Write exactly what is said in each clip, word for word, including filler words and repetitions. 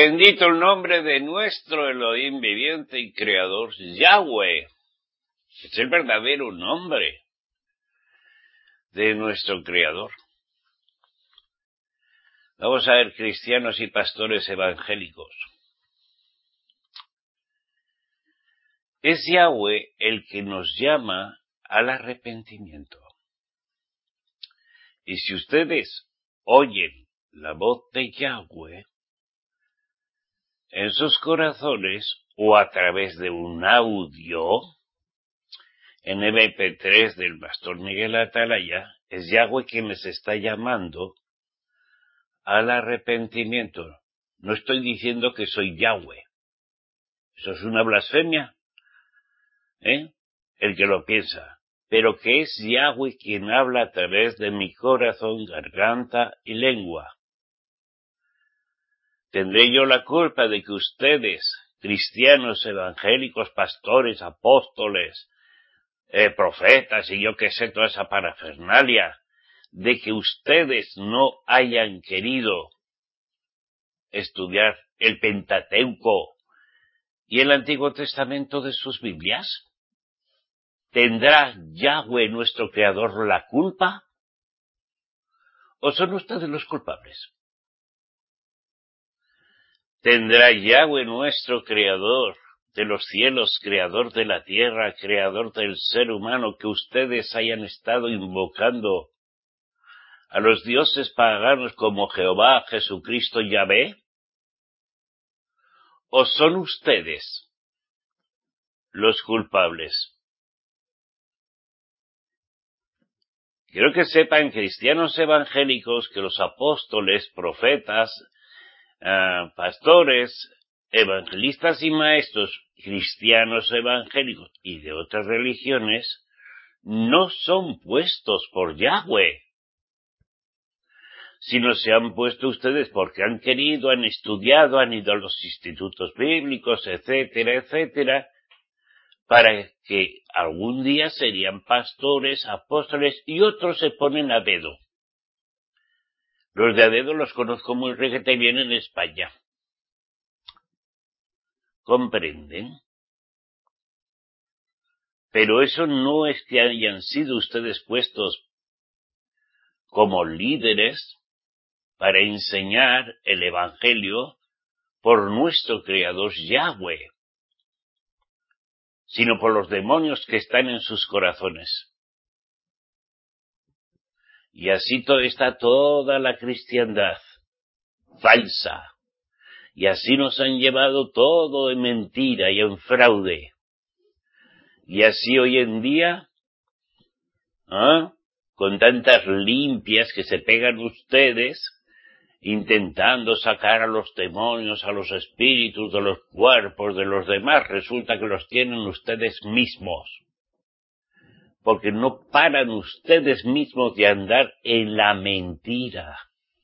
Bendito el nombre de nuestro Elohim viviente y creador, Yahweh. Es el verdadero nombre de nuestro creador. Vamos a ver, cristianos y pastores evangélicos. Es Yahweh el que nos llama al arrepentimiento. Y si ustedes oyen la voz de Yahweh en sus corazones o a través de un audio en eme pe tres del pastor Miguel Atalaya, es Yahweh quien les está llamando al arrepentimiento. No estoy diciendo que soy Yahweh. Eso es una blasfemia, ¿eh? El que lo piensa. Pero que es Yahweh quien habla a través de mi corazón, garganta y lengua. ¿Tendré yo la culpa de que ustedes, cristianos, evangélicos, pastores, apóstoles, eh, profetas y yo qué sé, toda esa parafernalia, de que ustedes no hayan querido estudiar el Pentateuco y el Antiguo Testamento de sus Biblias? ¿Tendrá Yahweh, nuestro Creador, la culpa? ¿O son ustedes los culpables? ¿Tendrá Yahweh, nuestro Creador de los cielos, Creador de la tierra, Creador del ser humano, que ustedes hayan estado invocando a los dioses paganos como Jehová, Jesucristo, Yahvé? ¿O son ustedes los culpables? Quiero que sepan, cristianos evangélicos, que los apóstoles, profetas, uh, pastores, evangelistas y maestros, cristianos evangélicos y de otras religiones, no son puestos por Yahweh, sino se han puesto ustedes porque han querido, han estudiado, han ido a los institutos bíblicos, etcétera, etcétera, para que algún día serían pastores, apóstoles, y otros se ponen a dedo. Los de a dedo los conozco muy requete bien en España. ¿Comprenden? Pero eso no es que hayan sido ustedes puestos como líderes para enseñar el Evangelio por nuestro Creador Yahweh, sino por los demonios que están en sus corazones. Y así está toda la cristiandad falsa. Y así nos han llevado todo en mentira y en fraude. Y así hoy en día, ¿eh? Con tantas limpias que se pegan ustedes, intentando sacar a los demonios, a los espíritus de los cuerpos de los demás, resulta que los tienen ustedes mismos. Porque no paran ustedes mismos de andar en la mentira,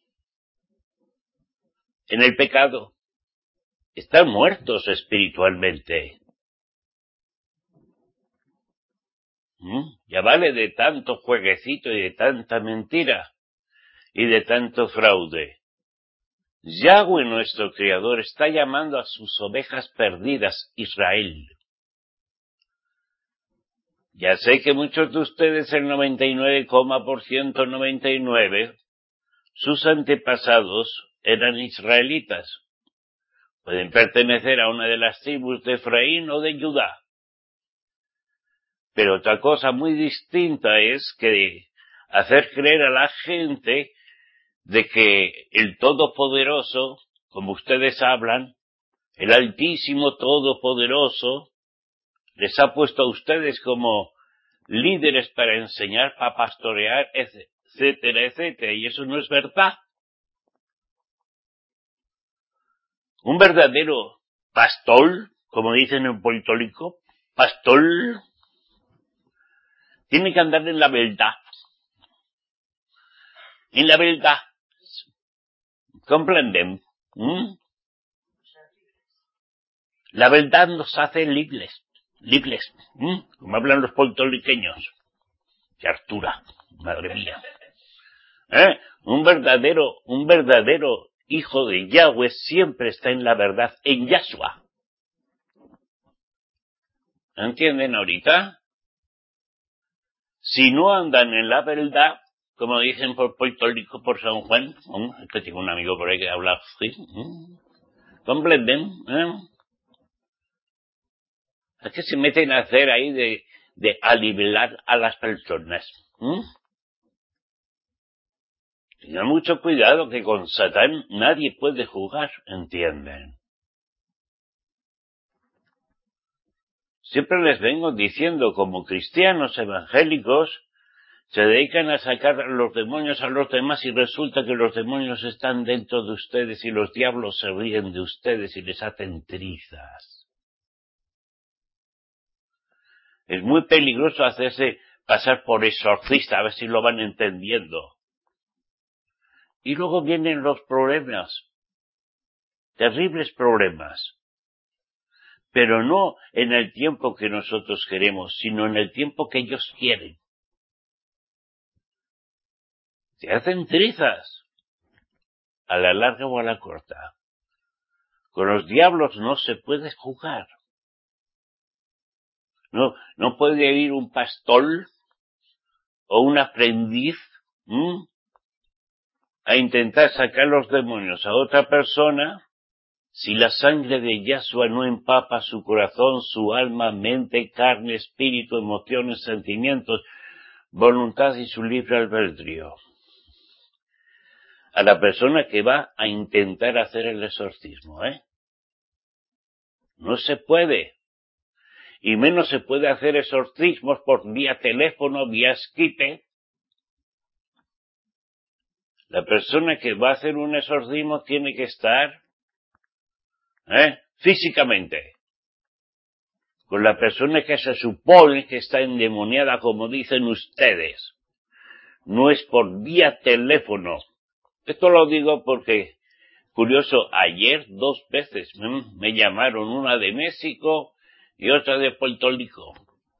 en el pecado. Están muertos espiritualmente. ¿Mm? Ya vale de tanto jueguecito y de tanta mentira y de tanto fraude. Yahweh, nuestro Creador, está llamando a sus ovejas perdidas, Israel. Ya sé que muchos de ustedes, el noventa y nueve por ciento noventa y nueve, sus antepasados eran israelitas. Pueden pertenecer a una de las tribus de Efraín o de Judá. Pero otra cosa muy distinta es que hacer creer a la gente de que el Todopoderoso, como ustedes hablan, el Altísimo Todopoderoso, les ha puesto a ustedes como líderes para enseñar, para pastorear, etcétera, etcétera, y eso no es verdad. Un verdadero pastor, como dicen en Puerto Rico, pastor, tiene que andar en la verdad. En la verdad. ¿Comprenden? ¿Mm? La verdad nos hace libres. Libres. ¿Mm? Como hablan los puertorriqueños. ¡Qué hartura! Madre mía. ¿Eh? Un verdadero, un verdadero hijo de Yahweh siempre está en la verdad, en Yahshua. ¿Entienden ahorita? Si no andan en la verdad, como dicen por Puerto Rico, por San Juan, es que tengo un amigo por ahí que habla así, comprenden, ¿eh? Es que se meten a hacer ahí de, de aliviar a las personas. ¿Mm? Tengan mucho cuidado que con Satán nadie puede jugar, ¿entienden? Siempre les vengo diciendo, como cristianos evangélicos, se dedican a sacar los demonios a los demás y resulta que los demonios están dentro de ustedes y los diablos se ríen de ustedes y les hacen trizas. Es muy peligroso hacerse pasar por exorcista, a ver si lo van entendiendo. Y luego vienen los problemas, terribles problemas, pero no en el tiempo que nosotros queremos, sino en el tiempo que ellos quieren. Se hacen trizas, a la larga o a la corta. Con los diablos no se puede jugar. No, no puede ir un pastor o un aprendiz ¿m? a intentar sacar los demonios a otra persona si la sangre de Yahshua no empapa su corazón, su alma, mente, carne, espíritu, emociones, sentimientos, voluntad y su libre albedrío. A la persona que va a intentar hacer el exorcismo, ¿eh? No se puede. Y menos se puede hacer exorcismos por vía teléfono, vía Skype. La persona que va a hacer un exorcismo tiene que estar ¿eh? físicamente con la persona que se supone que está endemoniada, como dicen ustedes. No es por vía teléfono. Esto lo digo porque, curioso, ayer dos veces me, me llamaron, una de México y otra de Puerto Rico.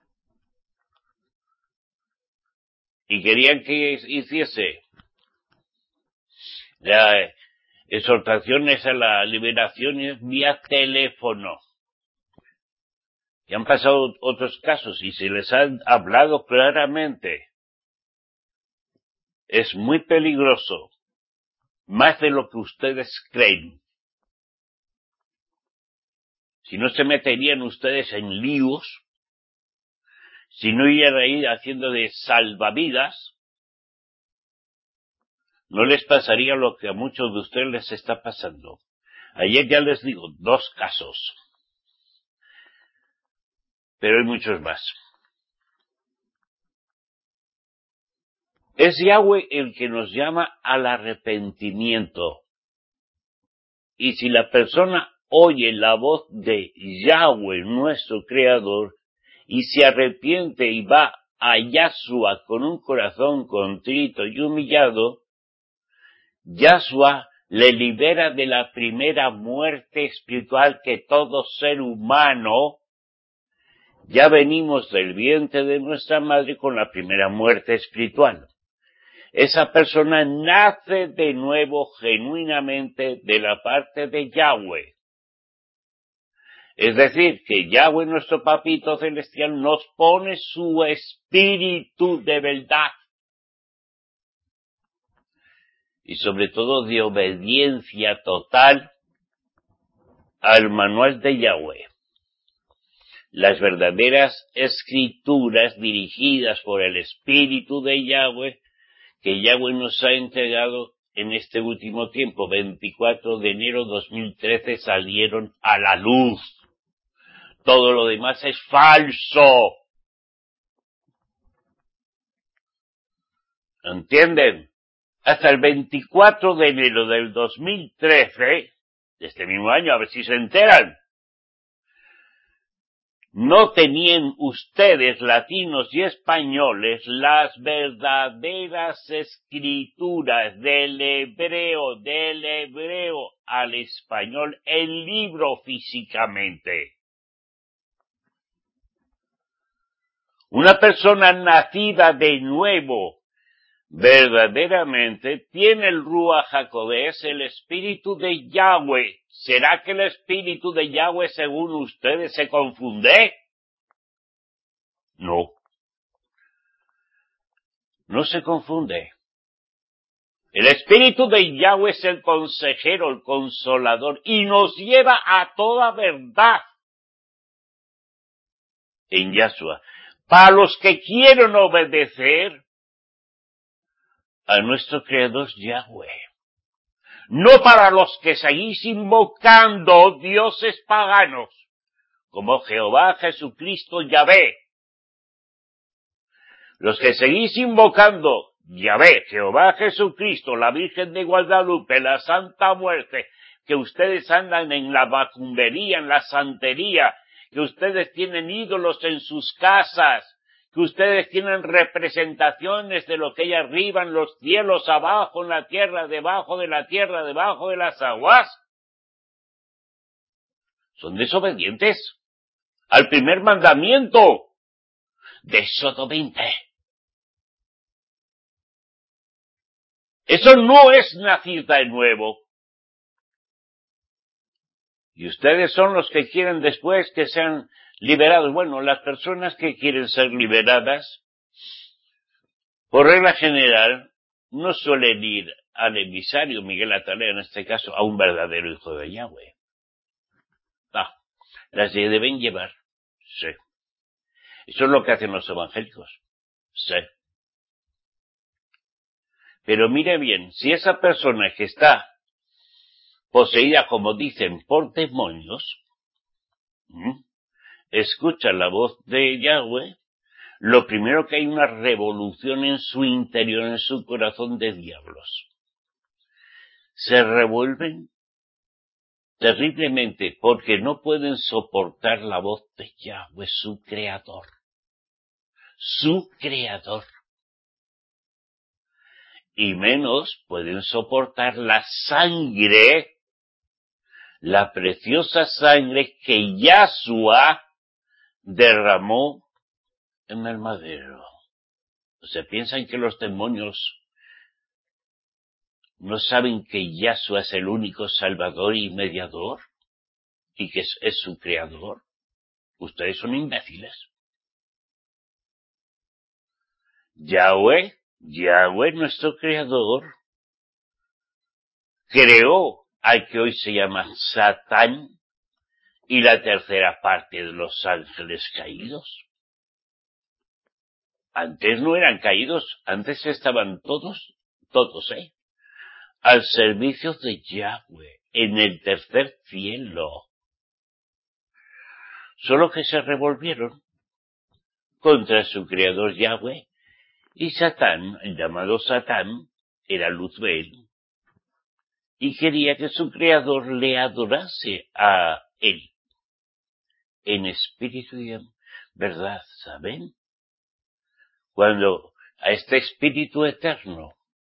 Y querían que hiciese la exhortaciones a la liberación vía teléfono. Y han pasado otros casos y se les ha hablado claramente. Es muy peligroso, más de lo que ustedes creen. Si no se meterían ustedes en líos, si no irían ahí haciendo de salvavidas, no les pasaría lo que a muchos de ustedes les está pasando. Ayer ya les digo, dos casos. Pero hay muchos más. Es Yahweh el que nos llama al arrepentimiento. Y si la persona oye la voz de Yahweh, nuestro Creador, y se arrepiente y va a Yahshua con un corazón contrito y humillado, Yahshua le libera de la primera muerte espiritual que todo ser humano. Ya venimos del vientre de nuestra madre con la primera muerte espiritual. Esa persona nace de nuevo genuinamente de la parte de Yahweh. Es decir, que Yahweh, nuestro Papito Celestial, nos pone su espíritu de verdad. Y sobre todo de obediencia total al manual de Yahweh. Las verdaderas escrituras dirigidas por el Espíritu de Yahweh, que Yahweh nos ha entregado en este último tiempo, veinticuatro de enero de dos mil trece, salieron a la luz. Todo lo demás es falso. ¿Entienden? Hasta el veinticuatro de enero del dos mil trece, de este mismo año, a ver si se enteran, no tenían ustedes, latinos y españoles, las verdaderas escrituras del hebreo, del hebreo al español, el libro físicamente. Una persona nacida de nuevo, verdaderamente tiene el Ruach HaKodesh, el espíritu de Yahweh. ¿Será que el espíritu de Yahweh, según ustedes, se confunde? No. No se confunde. El espíritu de Yahweh es el consejero, el consolador, y nos lleva a toda verdad en Yahshua. Para los que quieren obedecer a nuestro Creador Yahweh. No para los que seguís invocando dioses paganos, como Jehová, Jesucristo, Yahvé. Los que seguís invocando Yahvé, Jehová, Jesucristo, la Virgen de Guadalupe, la Santa Muerte, que ustedes andan en la macumbería, en la santería, que ustedes tienen ídolos en sus casas, que ustedes tienen representaciones de lo que hay arriba en los cielos, abajo en la tierra, debajo de la tierra, debajo de las aguas, son desobedientes al primer mandamiento de Éxodo veinte. Eso no es nacer de nuevo. Y ustedes son los que quieren después que sean liberados. Bueno, las personas que quieren ser liberadas, por regla general, no suelen ir al emisario Miguel Atalea, en este caso, a un verdadero hijo de Yahweh. Ah, las deben llevar. Sí. Eso es lo que hacen los evangélicos. Sí. Pero mire bien, si esa persona que está poseída, como dicen, por demonios, ¿m? escucha la voz de Yahweh, lo primero que hay una revolución en su interior, en su corazón de diablos. Se revuelven terriblemente porque no pueden soportar la voz de Yahweh, su creador. Su creador. Y menos pueden soportar la sangre, la preciosa sangre que Yahshua derramó en el madero. O sea, piensan que los demonios no saben que Yahshua es el único salvador y mediador y que es, es su creador. Ustedes son imbéciles. Yahweh, Yahweh, nuestro creador, creó al que hoy se llama Satán y la tercera parte de los ángeles caídos. Antes no eran caídos, antes estaban todos, todos, ¿eh? Al servicio de Yahweh, en el tercer cielo. Solo que se revolvieron contra su creador Yahweh, y Satán, el llamado Satán, era Luzbel, y quería que su creador le adorase a él, en espíritu y en verdad, ¿saben? Cuando a este espíritu eterno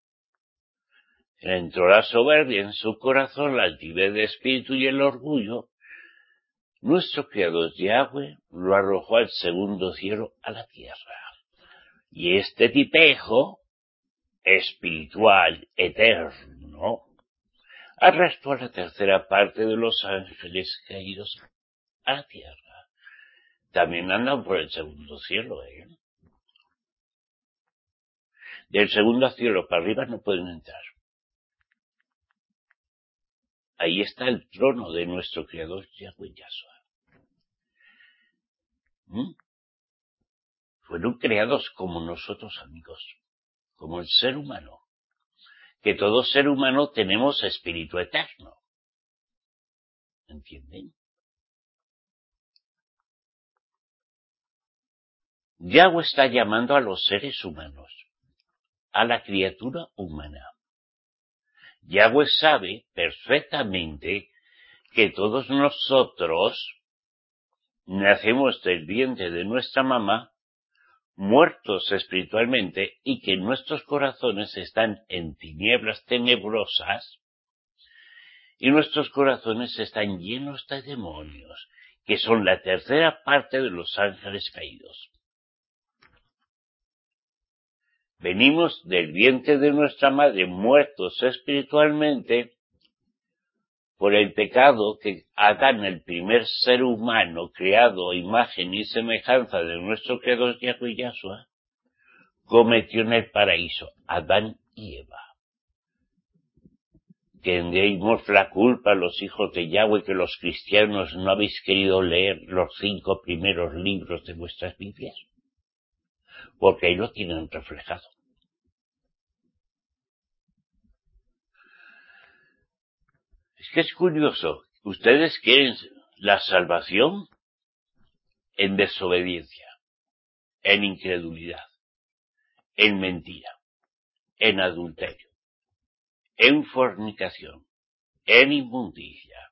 entró la soberbia en su corazón, la altivez de espíritu y el orgullo, nuestro creador Yahweh lo arrojó al segundo cielo, a la tierra. Y este tipejo espiritual, eterno, arrastró a la tercera parte de los ángeles caídos a la tierra. También andan por el segundo cielo, ¿eh? Del segundo cielo para arriba no pueden entrar. Ahí está el trono de nuestro creador Yahweh Yahshua. ¿Mm? Fueron creados como nosotros, amigos, como el ser humano. Que todo ser humano tenemos espíritu eterno. ¿Entienden? Yahweh está llamando a los seres humanos, a la criatura humana. Yahweh sabe perfectamente que todos nosotros nacemos del vientre de nuestra mamá, muertos espiritualmente, y que nuestros corazones están en tinieblas tenebrosas, y nuestros corazones están llenos de demonios, que son la tercera parte de los ángeles caídos. Venimos del vientre de nuestra madre muertos espiritualmente por el pecado que Adán, el primer ser humano creado a imagen y semejanza de nuestro creador Yahweh y Yahshua, cometió en el paraíso, Adán y Eva. Tendréis la culpa los hijos de Yahweh que los cristianos no habéis querido leer los cinco primeros libros de vuestras Biblias, porque ahí lo tienen reflejado. Es que es curioso, ustedes quieren la salvación en desobediencia, en incredulidad, en mentira, en adulterio, en fornicación, en inmundicia,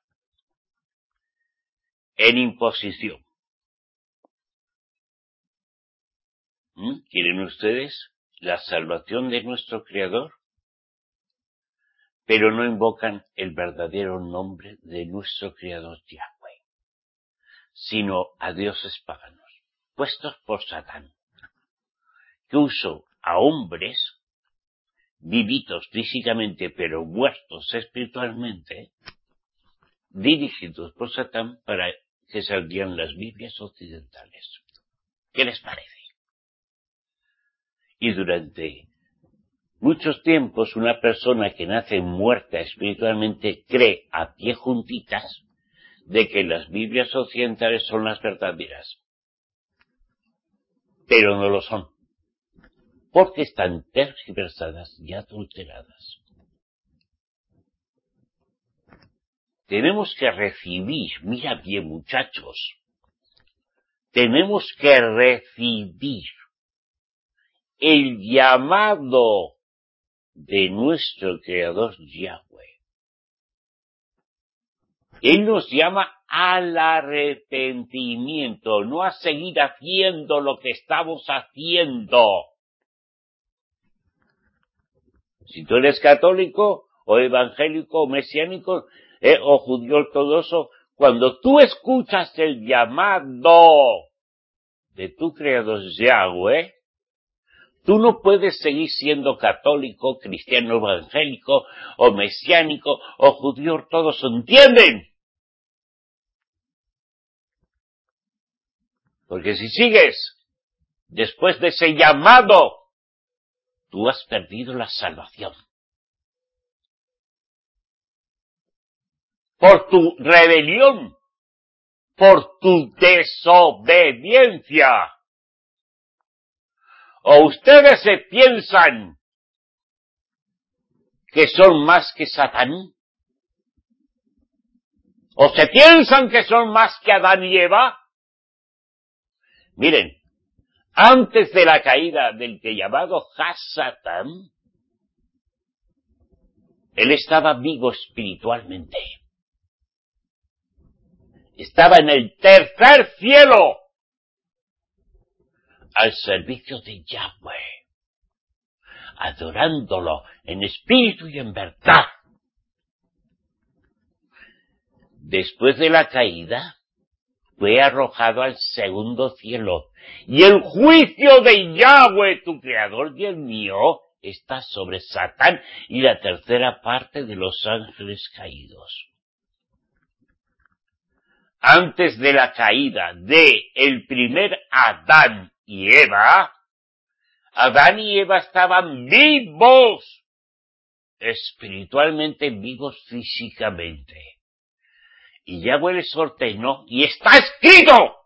en imposición. ¿Mm? ¿Quieren ustedes la salvación de nuestro Creador? Pero no invocan el verdadero nombre de nuestro Creador Yahweh, sino a dioses paganos, puestos por Satán, que usó a hombres vivitos físicamente pero muertos espiritualmente, dirigidos por Satán para que salieran las Biblias occidentales. ¿Qué les parece? Y durante muchos tiempos una persona que nace muerta espiritualmente cree a pie juntitas de que las Biblias occidentales son las verdaderas, pero no lo son, porque están tergiversadas y adulteradas. Tenemos que recibir, mira bien muchachos, tenemos que recibir el llamado de nuestro Creador Yahweh. Él nos llama al arrepentimiento, no a seguir haciendo lo que estamos haciendo. Si tú eres católico, o evangélico, o mesiánico, eh, o judío ortodoxo, cuando tú escuchas el llamado de tu Creador Yahweh, tú no puedes seguir siendo católico, cristiano evangélico, o mesiánico, o judío ortodoxo, ¿entienden? Porque si sigues después de ese llamado, tú has perdido la salvación. Por tu rebelión, por tu desobediencia. ¿O ustedes se piensan que son más que Satán? ¿O se piensan que son más que Adán y Eva? Miren, antes de la caída del que llamado Hasatán, él estaba vivo espiritualmente. Estaba en el tercer cielo, al servicio de Yahweh, adorándolo en espíritu y en verdad. Después de la caída, fue arrojado al segundo cielo, y el juicio de Yahweh, tu Creador y el mío, está sobre Satán y la tercera parte de los ángeles caídos. Antes de la caída de el primer Adán y Eva, Adán y Eva estaban vivos, espiritualmente vivos físicamente. Y Yahweh les ordenó, y está escrito,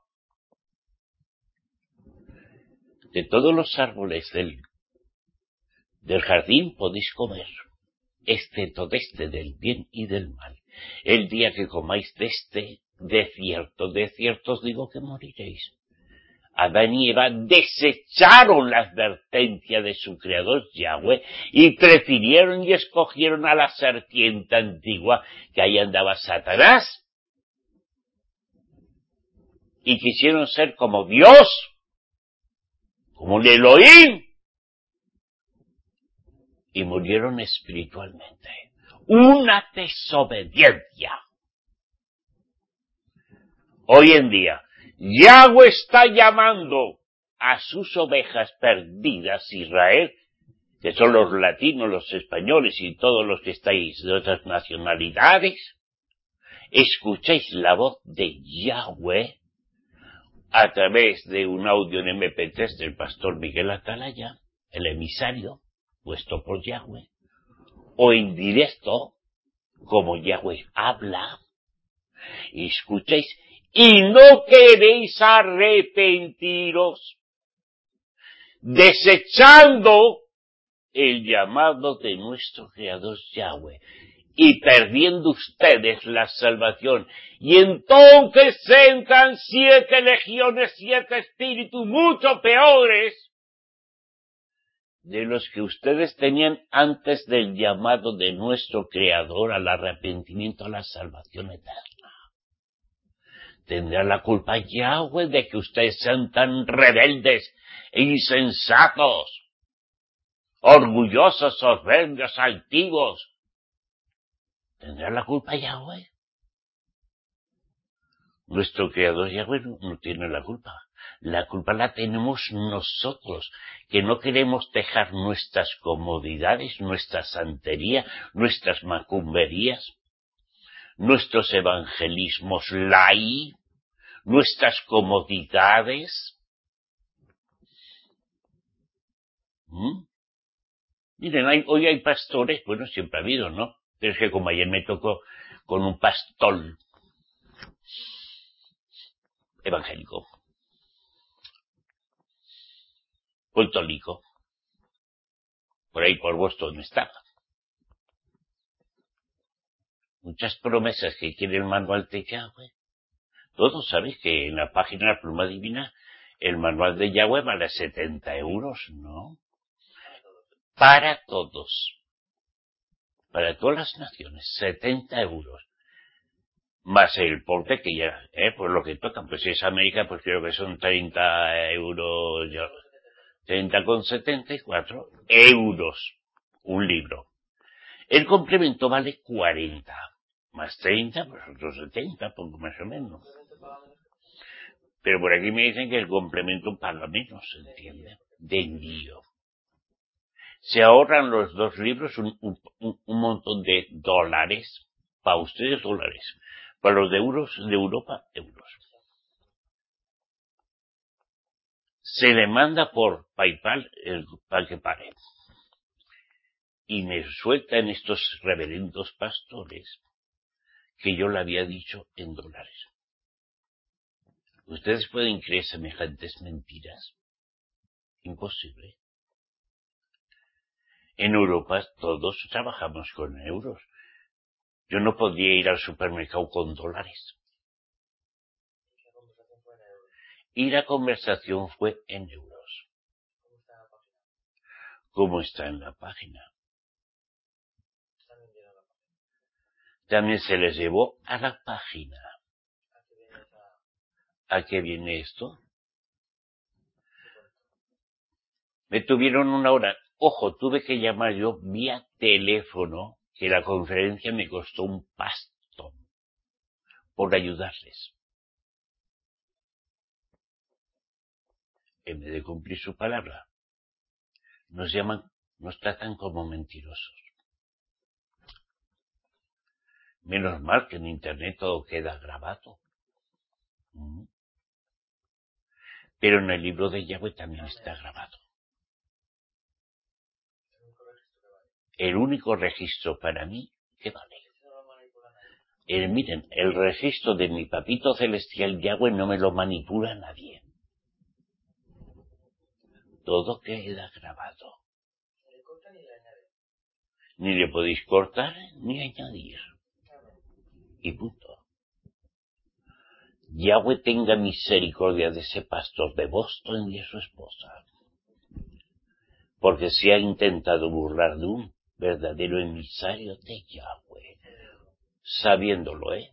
de todos los árboles del, del jardín podéis comer, excepto de este del bien y del mal. El día que comáis de este, de cierto, de cierto os digo que moriréis. Adán y Eva desecharon la advertencia de su Creador Yahweh y prefirieron y escogieron a la serpiente antigua, que ahí andaba Satanás, y quisieron ser como Dios, como el Elohim, y murieron espiritualmente. Una desobediencia. Hoy en día, Yahweh está llamando a sus ovejas perdidas, Israel, que son los latinos, los españoles y todos los que estáis de otras nacionalidades, escucháis la voz de Yahweh a través de un audio en eme pe tres del pastor Miguel Atalaya, el emisario, puesto por Yahweh, o en directo, como Yahweh habla, y escucháis, y no queréis arrepentiros, desechando el llamado de nuestro Creador Yahweh, y perdiendo ustedes la salvación, y entonces entran siete legiones, siete espíritus mucho peores de los que ustedes tenían antes del llamado de nuestro Creador al arrepentimiento, a la salvación eterna. ¿Tendrá la culpa Yahweh de que ustedes sean tan rebeldes e insensatos, orgullosos, soberbios, altivos? ¿Tendrá la culpa Yahweh? Nuestro Creador Yahweh no, no tiene la culpa. La culpa la tenemos nosotros, que no queremos dejar nuestras comodidades, nuestra santería, nuestras macumberías, nuestros evangelismos lai, nuestras comodidades. ¿Mm? Miren, hay, hoy hay pastores, bueno, siempre ha habido, ¿no? Pero es que como ayer me tocó con un pastor evangélico, católico, por ahí por Boston estaba. Muchas promesas que quiere el manual de Yahweh. Todos sabéis que en la página de la Pluma Divina el manual de Yahweh vale setenta euros, ¿no? Para todos. Para todas las naciones, setenta euros. Más el porte que ya, eh, pues lo que toca, pues si es América, pues creo que son treinta euros, treinta con setenta y cuatro euros un libro. El complemento vale cuarenta, más treinta, pues otros setenta, poco más o menos. Pero por aquí me dicen que el complemento paga menos, ¿se entiende? De envío. Se ahorran los dos libros un, un, un montón de dólares, para ustedes dólares, para los de euros de Europa, euros. Se le manda por PayPal el, para que pare. Y me sueltan estos reverendos pastores que yo le había dicho en dólares. ¿Ustedes pueden creer semejantes mentiras? Imposible. En Europa todos trabajamos con euros. Yo no podía ir al supermercado con dólares. Y la conversación fue en euros. ¿Cómo está en la página? También se les llevó a la página. ¿A qué viene esto? Me tuvieron una hora. Ojo, tuve que llamar yo vía teléfono, que la conferencia me costó un pastón por ayudarles. En vez de cumplir su palabra, nos llaman, nos tratan como mentirosos. Menos mal que en internet todo queda grabado. ¿Mm? Pero en el libro de Yahweh también está grabado. El único registro para mí que vale. El, miren, el registro de mi papito celestial Yahweh no me lo manipula nadie. Todo queda grabado. Ni le podéis cortar ni añadir. Y punto. Yahweh tenga misericordia de ese pastor de Boston y de su esposa. Porque se ha intentado burlar de un verdadero emisario de Yahweh. Sabiéndolo, ¿eh?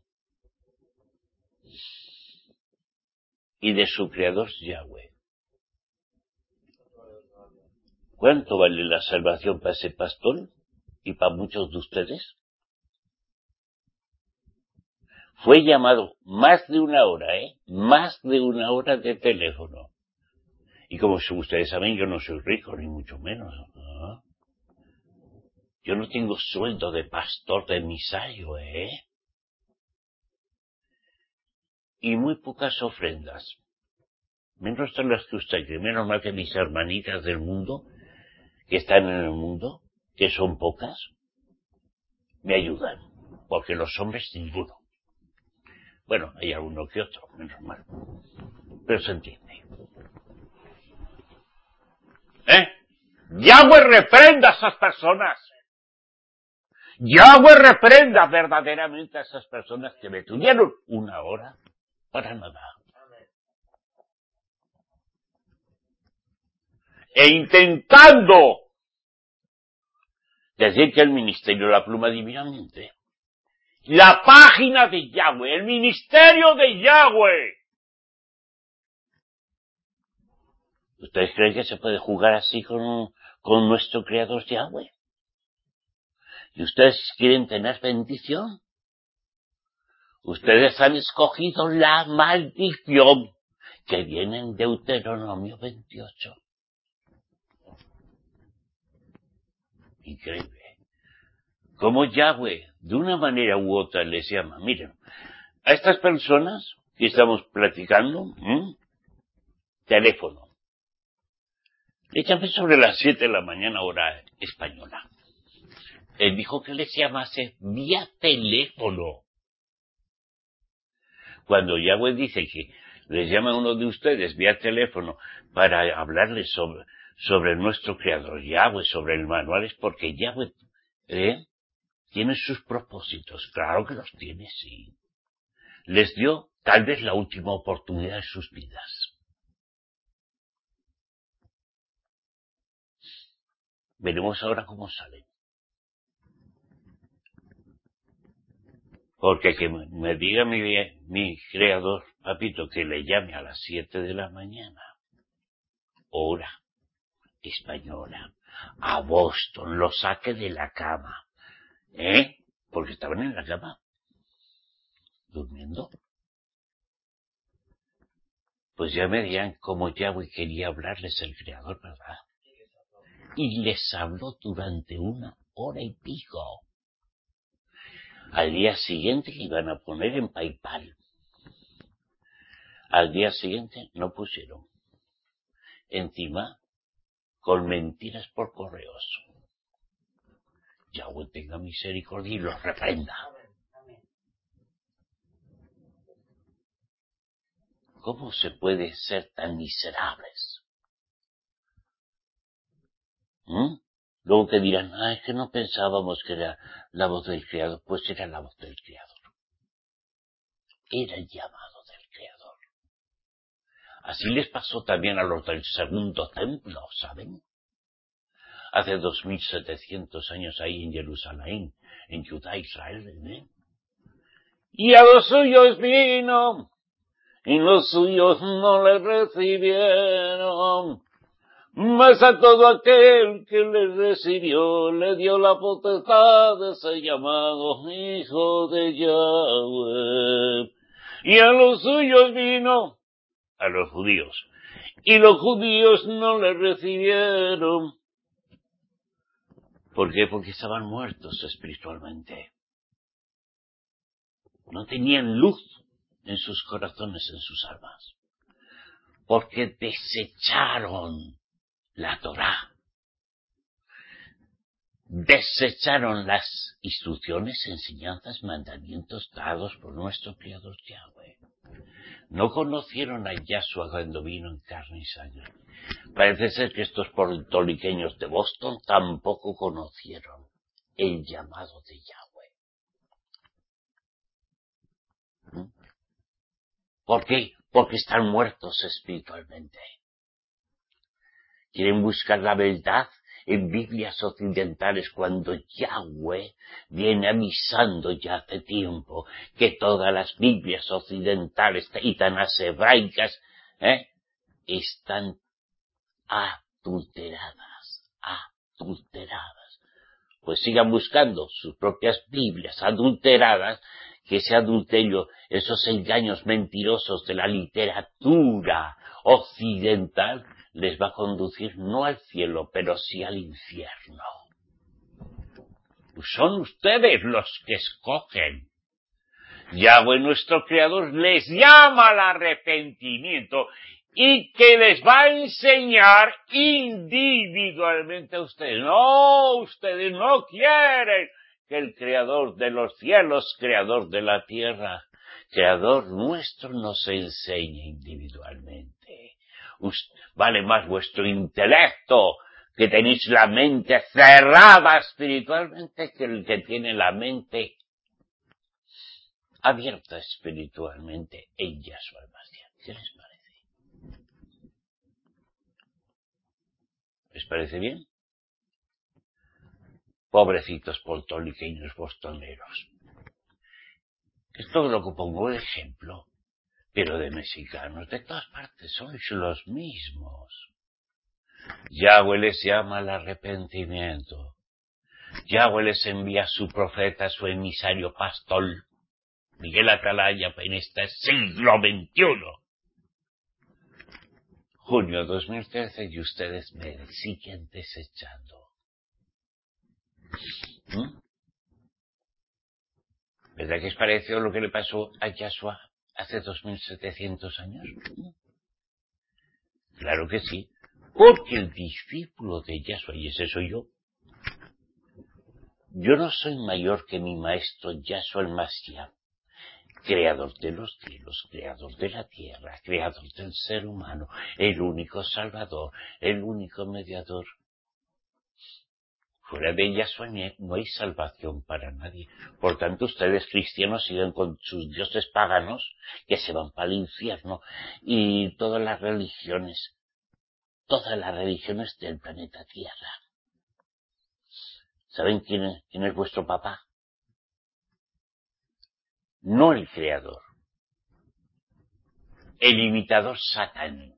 Y de su creador Yahweh. ¿Cuánto vale la salvación para ese pastor y para muchos de ustedes? Fue llamado más de una hora, ¿eh? Más de una hora de teléfono. Y como ustedes saben, yo no soy rico, ni mucho menos, ¿no? Yo no tengo sueldo de pastor de emisario, ¿eh? Y muy pocas ofrendas. Menos de las que usted cree, menos mal que mis hermanitas del mundo, que están en el mundo, que son pocas, me ayudan. Porque los hombres ninguno. Bueno, hay alguno que otro, menos mal. Pero se entiende. ¿Eh? Yahweh reprenda a esas personas. Yahweh reprenda verdaderamente a esas personas que me tuvieron una hora para nada. E intentando decir que el ministerio de la pluma divinamente, la página de Yahweh, el ministerio de Yahweh. ¿Ustedes creen que se puede jugar así con, con nuestro creador Yahweh? ¿Y ustedes quieren tener bendición? Ustedes han escogido la maldición que viene en Deuteronomio veintiocho. Increíble. Como Yahweh, de una manera u otra, les llama. Miren, a estas personas que estamos platicando, ¿eh? Teléfono. Le llamé sobre las siete de la mañana, hora española. Él dijo que les llamase vía teléfono. Cuando Yahweh dice que les llama a uno de ustedes vía teléfono para hablarles sobre, sobre nuestro creador Yahweh, sobre el manual, es porque Yahweh ¿eh? tiene sus propósitos. Claro que los tiene, sí. Les dio tal vez la última oportunidad de sus vidas. Veremos ahora cómo salen. Porque que me diga mi, mi creador, papito, que le llame a las siete de la mañana, hora española, a Boston, lo saque de la cama, ¿eh? Porque estaban en la cama, durmiendo. Pues ya me dirían cómo Yahweh quería hablarles el creador, ¿verdad? Y les habló durante una hora y pico. Al día siguiente iban a poner en PayPal. Al día siguiente no pusieron. Encima, con mentiras por correos. Yahweh tenga misericordia y los reprenda. ¿Cómo se puede ser tan miserables? ¿Mm? Luego que dirán, ah, es que no pensábamos que era la voz del Creador. Pues era la voz del Creador. Era el llamado del Creador. Así les pasó también a los del segundo templo, ¿saben? Hace dos mil setecientos años ahí en Jerusalén, en Judá, Israel, ¿eh? Y a los suyos vino, y los suyos no le recibieron. Mas a todo aquel que le recibió, le dio la potestad de ser llamado hijo de Yahweh. Y a los suyos vino, a los judíos, y los judíos no le recibieron. ¿Por qué? Porque estaban muertos espiritualmente. No tenían luz en sus corazones, en sus almas. Porque desecharon la Torá. Desecharon las instrucciones, enseñanzas, mandamientos dados por nuestro Creador Yahweh. No conocieron a Yahshua cuando vino en carne y sangre. Parece ser que estos puertorriqueños de Boston tampoco conocieron el llamado de Yahweh. ¿Mm? ¿Por qué? Porque están muertos espiritualmente. Quieren buscar la verdad en Biblias occidentales cuando Yahweh viene avisando ya hace tiempo que todas las Biblias occidentales y tan hebraicas ¿eh? están adulteradas, adulteradas. Pues sigan buscando sus propias Biblias adulteradas, que ese adulterio, esos engaños mentirosos de la literatura occidental, les va a conducir no al cielo, pero sí al infierno. Son ustedes los que escogen. Yahweh, nuestro Creador, les llama al arrepentimiento y que les va a enseñar individualmente a ustedes. No, ustedes no quieren que el Creador de los cielos, Creador de la tierra, Creador nuestro, nos enseñe individualmente. Us- vale más vuestro intelecto, que tenéis la mente cerrada espiritualmente, que el que tiene la mente abierta espiritualmente en Yahshua el Mashiach. ¿Qué les parece? ¿Les parece bien? Pobrecitos puertorriqueños bostoneros. Esto es lo que pongo de ejemplo, pero de mexicanos de todas partes sois los mismos. Yahweh les llama al arrepentimiento. Yahweh les envía a su profeta, su emisario pastor, Miguel Atalaya, en este siglo veintiuno. Junio dos mil trece, y ustedes me siguen desechando. ¿Mm? ¿Verdad que os pareció lo que le pasó a Yahshua hace dos mil setecientos años? ¿Mm? Claro que sí, porque el discípulo de Yahshua, y ese soy yo, yo no soy mayor que mi maestro Yahshua el Mashiach, creador de los cielos, creador de la tierra, creador del ser humano, el único salvador, el único mediador. Fuera de Yahshua no hay salvación para nadie. Por tanto, ustedes cristianos siguen con sus dioses paganos que se van para el infierno, y todas las religiones, todas las religiones del planeta Tierra. ¿Saben quién es, quién es vuestro papá? No el creador, el imitador Satán,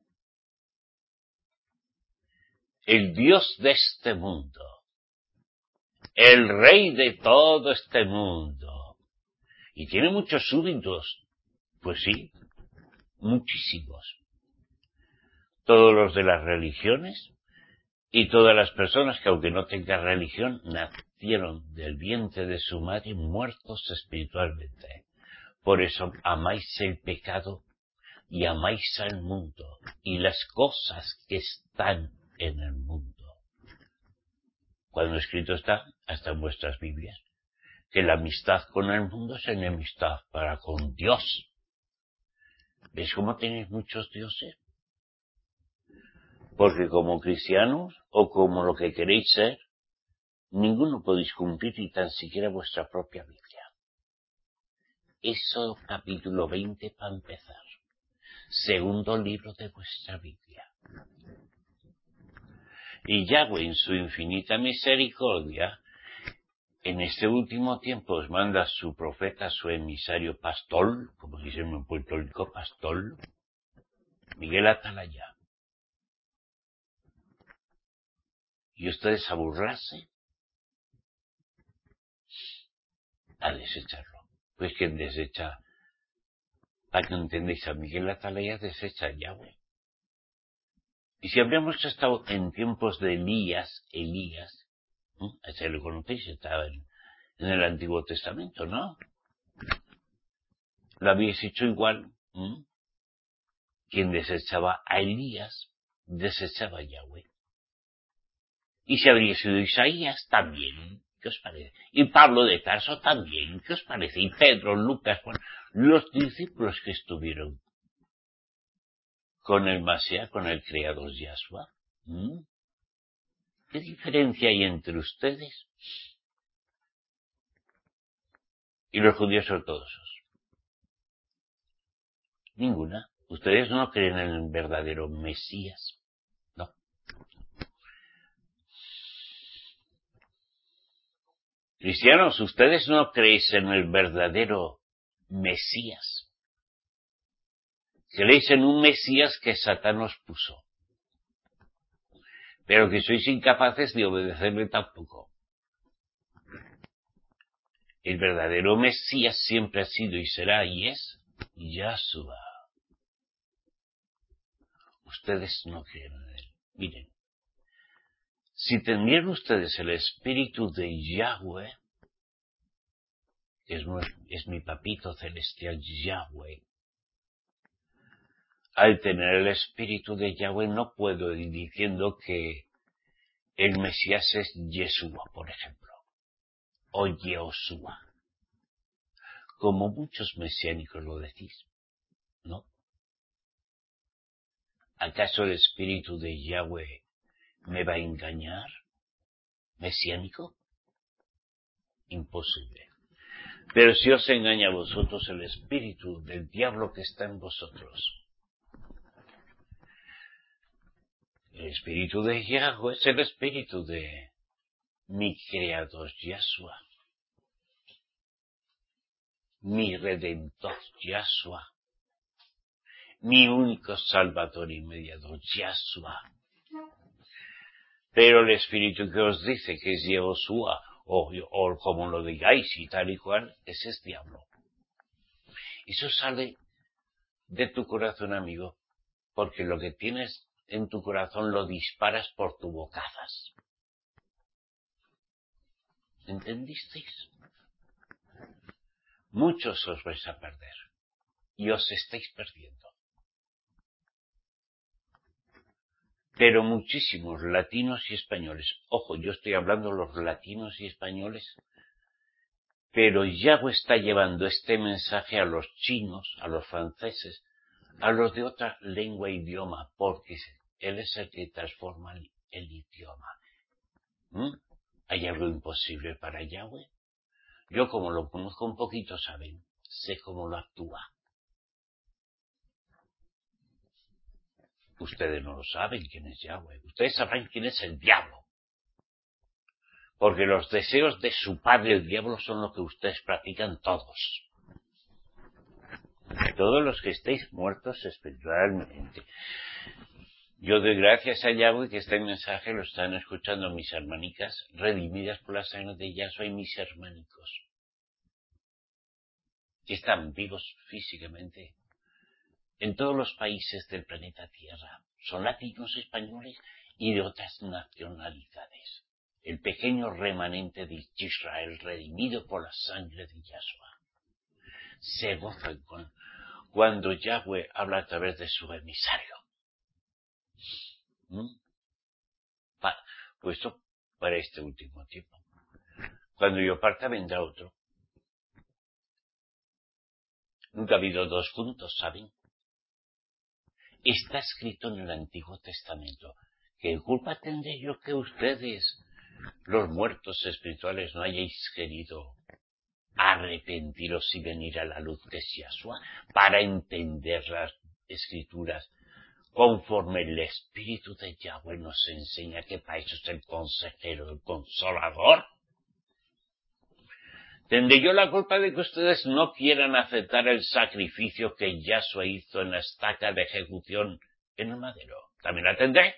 el dios de este mundo, el rey de todo este mundo. Y tiene muchos súbditos. Pues sí, muchísimos. Todos los de las religiones y todas las personas que, aunque no tengan religión, nacieron del vientre de su madre muertos espiritualmente. Por eso amáis el pecado y amáis al mundo y las cosas que están en el mundo. Cuando escrito está, hasta en vuestras Biblias, que la amistad con el mundo es enemistad para con Dios. ¿Veis cómo tenéis muchos dioses? Porque como cristianos, o como lo que queréis ser, ninguno podéis cumplir ni tan siquiera vuestra propia Biblia. Eso, capítulo veinte, para empezar. Segundo libro de vuestra Biblia. Y Yahweh, en su infinita misericordia, en este último tiempo os manda a su profeta, su emisario pastor, como dicen en Puerto Rico, pastor, Miguel Atalaya. Y ustedes a burlarse, a desecharlo. Pues quien desecha, para que entendáis, a Miguel Atalaya, desecha a Yahweh. Y si habríamos estado en tiempos de Elías, Elías, ¿eh? Ese lo conocéis, estaba en, en el Antiguo Testamento, ¿no? Lo habéis hecho igual. ¿Eh? Quien desechaba a Elías, desechaba a Yahweh. Y si habría sido Isaías, también. ¿Qué os parece? Y Pablo de Tarso también. ¿Qué os parece? Y Pedro, Lucas, bueno, los discípulos que estuvieron con el Mashiach, con el Creador Yahshua. ¿Mm? ¿Qué diferencia hay entre ustedes y los judíos ortodoxos? Ninguna. Ustedes no creen en el verdadero Mesías. No. Cristianos, ustedes no creéis en el verdadero Mesías. Creéis en un Mesías que Satán os puso, pero que sois incapaces de obedecerle tampoco. El verdadero Mesías siempre ha sido y será y es Yahshua. Ustedes no creen en él. Miren, si tendrían ustedes el espíritu de Yahweh, que es, es mi papito celestial Yahweh. Al tener el espíritu de Yahweh no puedo ir diciendo que el Mesías es Yeshua, por ejemplo, o Yehoshua, como muchos mesiánicos lo decís, ¿no? ¿Acaso el espíritu de Yahweh me va a engañar? ¿Mesiánico? Imposible. Pero si os engaña a vosotros el espíritu del diablo que está en vosotros, el espíritu de Yahweh es el espíritu de mi creador Yahshua, mi redentor Yahshua, mi único salvador y mediador Yahshua. Pero el espíritu que os dice que es Yehoshua, o, o como lo digáis y tal y cual, ese es diablo. Eso sale de tu corazón, amigo, porque lo que tienes en tu corazón lo disparas por tu bocazas. ¿Entendisteis? Muchos os vais a perder y os estáis perdiendo. Pero muchísimos latinos y españoles, ojo, yo estoy hablando de los latinos y españoles, pero Yahweh está llevando este mensaje a los chinos, a los franceses, a los de otra lengua e idioma, porque Él es el que transforma el, el idioma. ¿Mm? ¿Hay algo imposible para Yahweh? Yo, como lo conozco un poquito, saben, sé cómo lo actúa. Ustedes no lo saben quién es Yahweh. Ustedes sabrán quién es el diablo. Porque los deseos de su padre, el diablo, son lo que ustedes practican todos. Todos los que estéis muertos espiritualmente. Yo doy gracias a Yahweh que este mensaje lo están escuchando mis hermanicas, redimidas por la sangre de Yahshua, y mis hermanicos, que están vivos físicamente en todos los países del planeta Tierra. Son latinos, españoles y de otras nacionalidades. El pequeño remanente de Israel, redimido por la sangre de Yahshua, se gozan con, cuando Yahweh habla a través de su emisario. ¿Mm? Pa, puesto para este último tiempo. Cuando yo parta vendrá otro. Nunca ha habido dos juntos, ¿saben? Está escrito en el Antiguo Testamento. ¿Qué culpa tendré yo que ustedes, los muertos espirituales, no hayáis querido arrepentiros y venir a la luz de Yahshua para entender las Escrituras conforme el Espíritu de Yahweh nos enseña que para eso es el consejero, el consolador? ¿Tendré yo la culpa de que ustedes no quieran aceptar el sacrificio que Yahshua hizo en la estaca de ejecución en el madero? ¿También la tendré?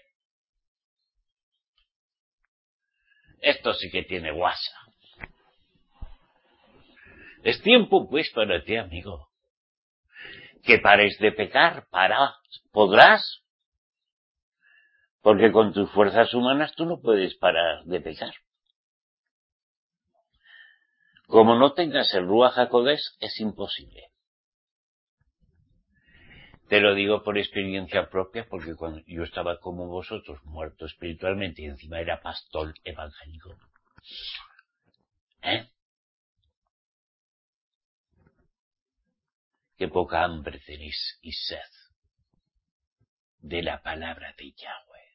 Esto sí que tiene guasa. Es tiempo, pues, para ti, amigo, que pares de pecar. Para, ¿podrás? Porque con tus fuerzas humanas tú no puedes parar de pecar. Como no tengas el Ruach HaKodesh, es imposible. Te lo digo por experiencia propia, porque cuando yo estaba como vosotros, muerto espiritualmente, y encima era pastor evangélico. ¿Eh? Qué poca hambre tenéis y sed de la palabra de Yahweh.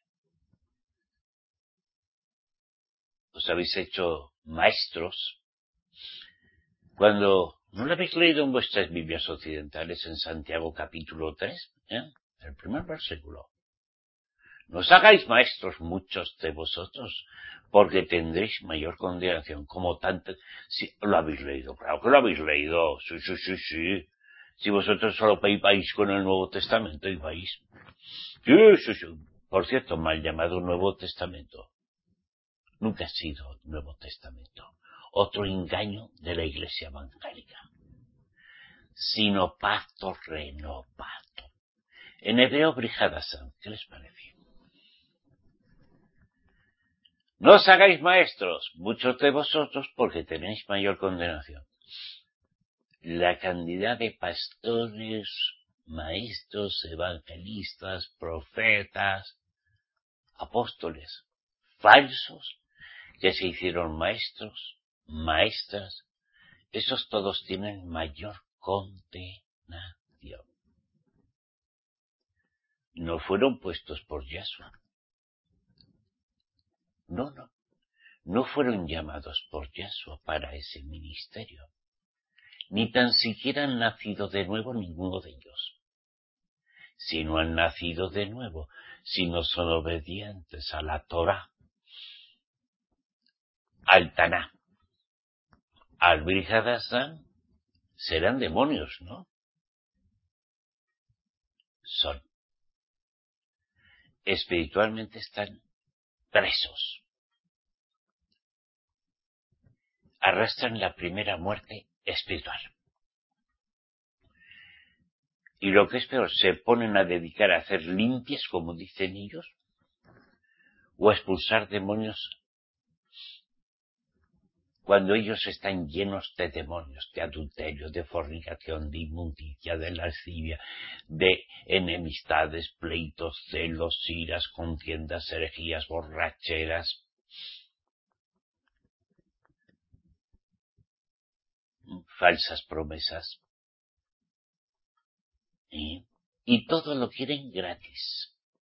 Os habéis hecho maestros cuando no lo habéis leído en vuestras Biblias occidentales en Santiago capítulo tres, ¿eh? El primer versículo. No os hagáis maestros muchos de vosotros, porque tendréis mayor condenación, como tanto. Si lo habéis leído, claro que lo habéis leído, sí, sí, sí, sí. Si vosotros solo vais con el Nuevo Testamento y vais. Sí, sí, sí. Por cierto, mal llamado Nuevo Testamento. Nunca ha sido Nuevo Testamento. Otro engaño de la Iglesia evangélica. Sino pacto renovato. En hebreo, Brihadasan. ¿Qué les parece? No os hagáis maestros, muchos de vosotros, porque tenéis mayor condenación. la cantidad de pastores, maestros, evangelistas, profetas, apóstoles falsos que se hicieron maestros, maestras, esos todos tienen mayor condenación. No fueron puestos por Yahshua. No, no. No fueron llamados por Yahshua para ese ministerio. Ni tan siquiera han nacido de nuevo ninguno de ellos. Si no han nacido de nuevo, si no son obedientes a la Torah, al Taná, al Brit Hadashah, serán demonios, ¿no? Son. Espiritualmente están presos. Arrastran la primera muerte espiritual. Y lo que es peor, se ponen a dedicar a hacer limpias, como dicen ellos, o a expulsar demonios cuando ellos están llenos de demonios, de adulterio, de fornicación, de inmundicia, de lascivia, de enemistades, pleitos, celos, iras, contiendas, herejías, borracheras, falsas promesas. ¿Eh? Y todo lo quieren gratis.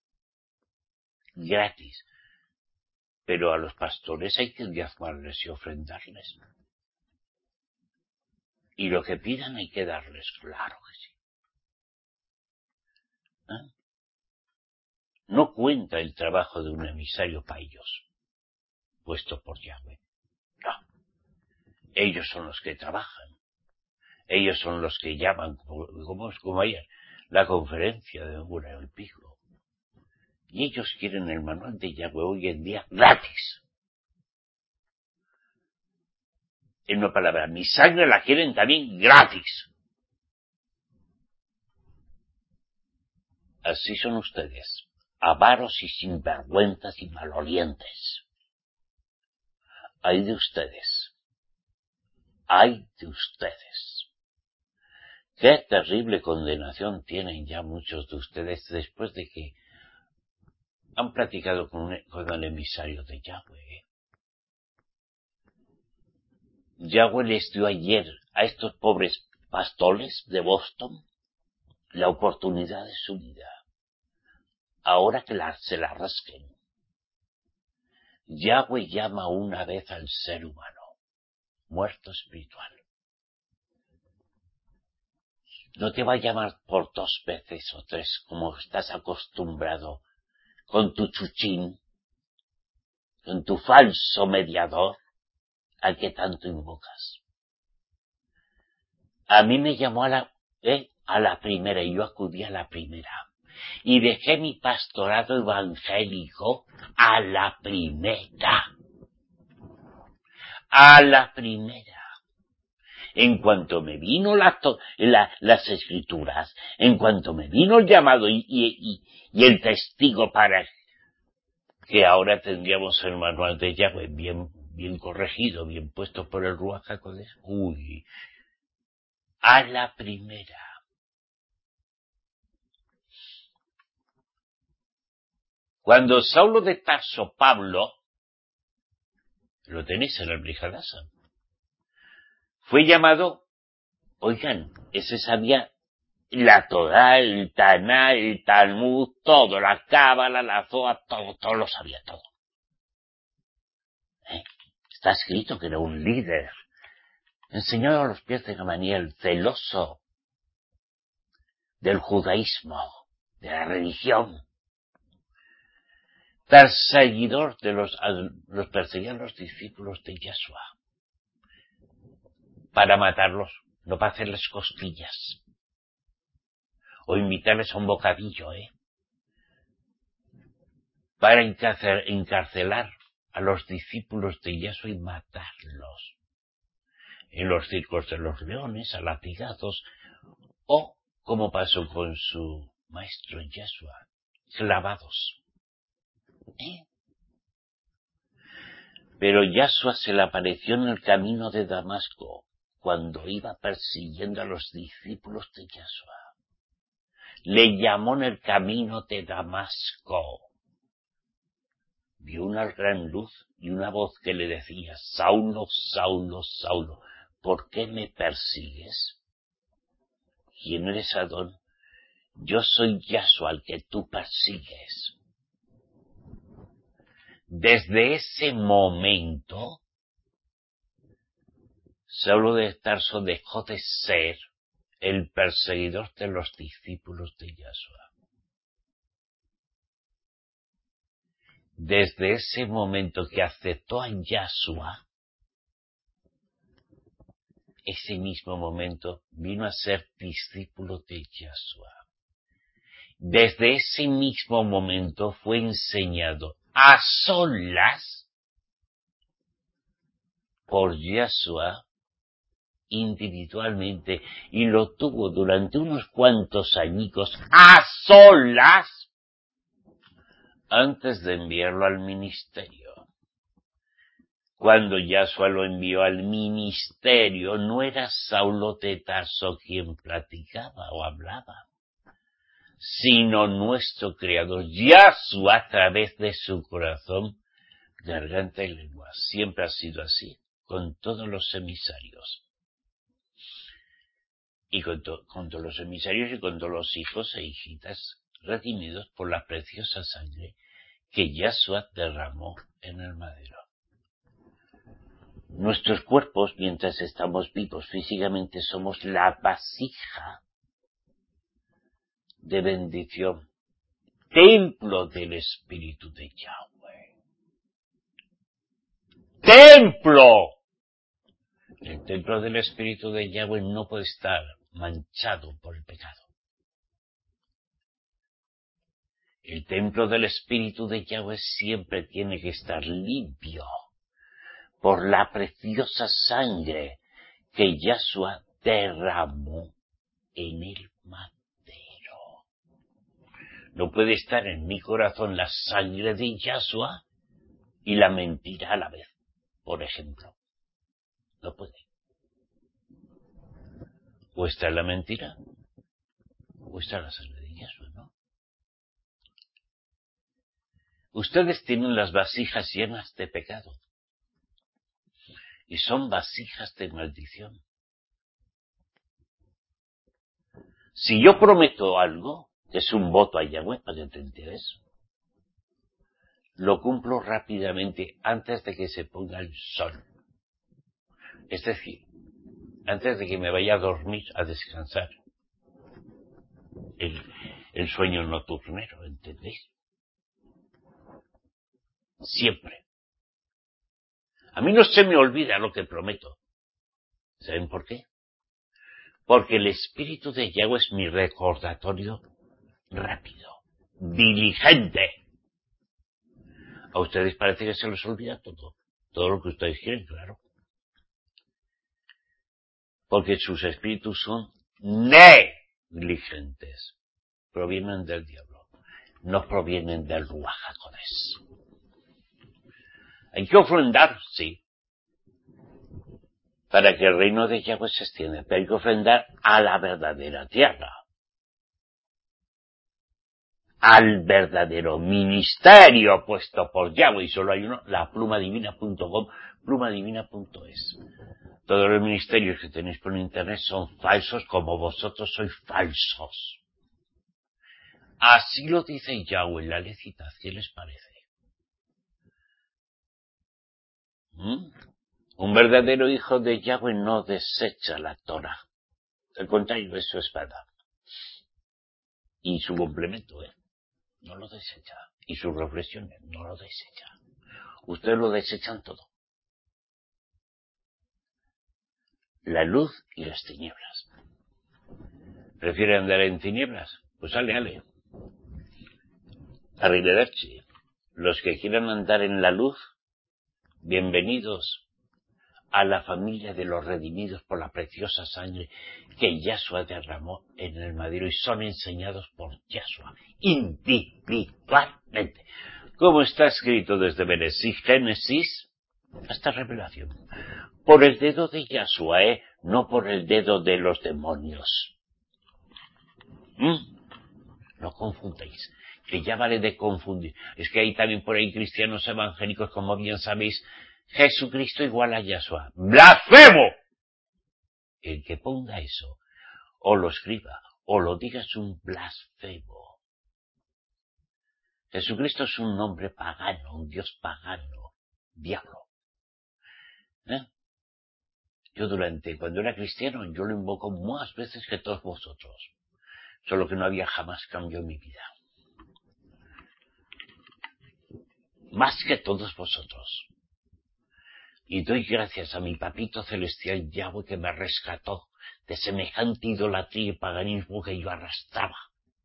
Gratis. Pero a los pastores hay que diezmarles y ofrendarles. Y lo que pidan hay que darles, claro que sí. ¿Eh? No cuenta el trabajo de un emisario para ellos, puesto por Yahweh. No. Ellos son los que trabajan. Ellos son los que llaman, como, como, como ayer, la conferencia de Mura el Pico. Y ellos quieren el manual de Yahweh hoy en día gratis. En una palabra, mi sangre la quieren también gratis. Así son ustedes, avaros y sinvergüenzas y malolientes. Ay de ustedes. Ay de ustedes. Qué terrible condenación tienen ya muchos de ustedes después de que han platicado con, un, con el emisario de Yahweh. Yahweh les dio ayer a estos pobres pastores de Boston la oportunidad de su vida. Ahora que la, se la rasquen. Yahweh llama una vez al ser humano, muerto espiritual. No te va a llamar por dos veces o tres como estás acostumbrado con tu chuchín, con tu falso mediador al que tanto invocas. A mí me llamó a la, eh, a la primera y yo acudí a la primera. Y dejé mi pastorado evangélico a la primera. A la primera. En cuanto me vino la, la, las escrituras, en cuanto me vino el llamado y, y, y, y el testigo para que ahora tendríamos el manual de Yahweh bien, bien corregido, bien puesto por el Ruach HaKodesh, uy, a la primera. Cuando Saulo de Tarso, Pablo, lo tenéis en el Brit Hadashah, fue llamado, oigan, ese sabía la Torá, el Taná, el Talmud, todo, la Cábala, la Zohar, todo, todo lo sabía, todo. ¿Eh? Está escrito que era un líder. Enseñó a los pies de Gamaliel, celoso del judaísmo, de la religión. Perseguidor de los, los perseguían los discípulos de Yahshua. Para matarlos, no para hacerles costillas. O invitarles a un bocadillo, ¿eh? Para encarcelar a los discípulos de Yahshua y matarlos. En los circos de los leones, a latigazos, o, como pasó con su maestro Yahshua, clavados. ¿Eh? Pero Yahshua se le apareció en el camino de Damasco, cuando iba persiguiendo a los discípulos de Yahshua. Le llamó en el camino de Damasco. Vio una gran luz y una voz que le decía: Saulo, Saulo, Saulo, ¿por qué me persigues? ¿Quién eres, Adón? Yo soy Yahshua al que tú persigues. Desde ese momento, Saulo de Tarso dejó de ser el perseguidor de los discípulos de Yahshua. Desde ese momento que aceptó a Yahshua, ese mismo momento vino a ser discípulo de Yahshua. Desde ese mismo momento fue enseñado a solas por Yahshua individualmente, y lo tuvo durante unos cuantos añicos a solas antes de enviarlo al ministerio. Cuando Yahshua lo envió al ministerio, no era Saulo de Tarso quien platicaba o hablaba, sino nuestro Creador, Yahshua, a través de su corazón, garganta y lengua. Siempre ha sido así, con todos los emisarios. Y con, to, con todos los emisarios y con todos los hijos e hijitas redimidos por la preciosa sangre que Yahshua derramó en el madero. Nuestros cuerpos, mientras estamos vivos físicamente, somos la vasija de bendición, templo del Espíritu de Yahweh. ¡Templo! El templo del Espíritu de Yahweh no puede estar manchado por el pecado. El templo del Espíritu de Yahweh siempre tiene que estar limpio por la preciosa sangre que Yahshua derramó en el madero. No puede estar en mi corazón la sangre de Yahshua y la mentira a la vez, por ejemplo. No puede. O está la mentira, o está la sangre de Yahshua, ¿no? Ustedes tienen las vasijas llenas de pecado. Y son vasijas de maldición. Si yo prometo algo, que es un voto a Yahweh, para que te enteres, lo cumplo rápidamente antes de que se ponga el sol. Es decir, antes de que me vaya a dormir, a descansar. El, el sueño nocturnero, ¿entendéis? Siempre. A mí no se me olvida lo que prometo. ¿Saben por qué? Porque el Espíritu de Yahweh es mi recordatorio rápido, diligente. A ustedes parece que se les olvida todo. Todo lo que ustedes quieren, claro. Porque sus espíritus son negligentes. Provienen del diablo. No provienen del Ruach HaKodesh. Hay que ofrendar, sí, para que el reino de Yahweh se extienda. Pero hay que ofrendar a la verdadera tierra. Al verdadero ministerio puesto por Yahweh, y solo hay uno, la plumadivina punto com, plumadivina punto es. Todos los ministerios que tenéis por internet son falsos, como vosotros sois falsos. Así lo dice Yahweh en la lecita. ¿Qué les parece? ¿Mm? Un verdadero hijo de Yahweh no desecha la Torah. Al contrario, es su espada. Y su complemento, ¿eh? No lo desecha. Y sus reflexiones, no lo desecha. Ustedes lo desechan todo. La luz y las tinieblas. ¿Prefieren andar en tinieblas? Pues ale, ale. Arrivederci. Los que quieran andar en la luz, bienvenidos a la familia de los redimidos por la preciosa sangre que Yahshua derramó en el madero, y son enseñados por Yahshua individualmente. Como está escrito desde Bereshit, Génesis, hasta Revelación. por el dedo de Yahshua, ¿eh? No por el dedo de los demonios. ¿Mm? No confundéis, que ya vale de confundir. Es que hay también por ahí cristianos evangélicos, como bien sabéis, Jesucristo igual a Yahshua. ¡Blasfemo! El que ponga eso, o lo escriba, o lo diga, es un blasfemo. Jesucristo es un nombre pagano, un Dios pagano, diablo. ¿Eh? Yo durante, cuando era cristiano, yo lo invoco más veces que todos vosotros. Solo que no había jamás cambio en mi vida. Más que todos vosotros. Y doy gracias a mi papito celestial Yahweh que me rescató de semejante idolatría y paganismo que yo arrastraba.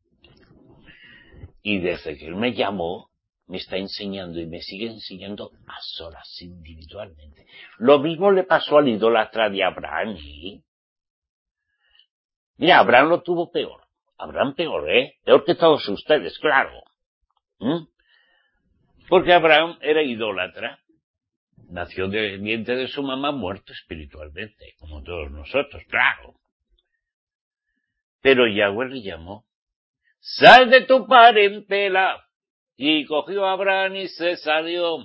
Y desde que él me llamó, me está enseñando y me sigue enseñando a solas, individualmente. Lo mismo le pasó al idólatra de Abraham, ¿eh? Mira, Abraham lo tuvo peor. Abraham peor, ¿eh? Peor que todos ustedes, claro. ¿Mm? Porque Abraham era idólatra. Nació del vientre de su mamá muerto espiritualmente, como todos nosotros, claro. Pero Yahweh le llamó, sal de tu parentela. Y cogió a Abraham y se salió.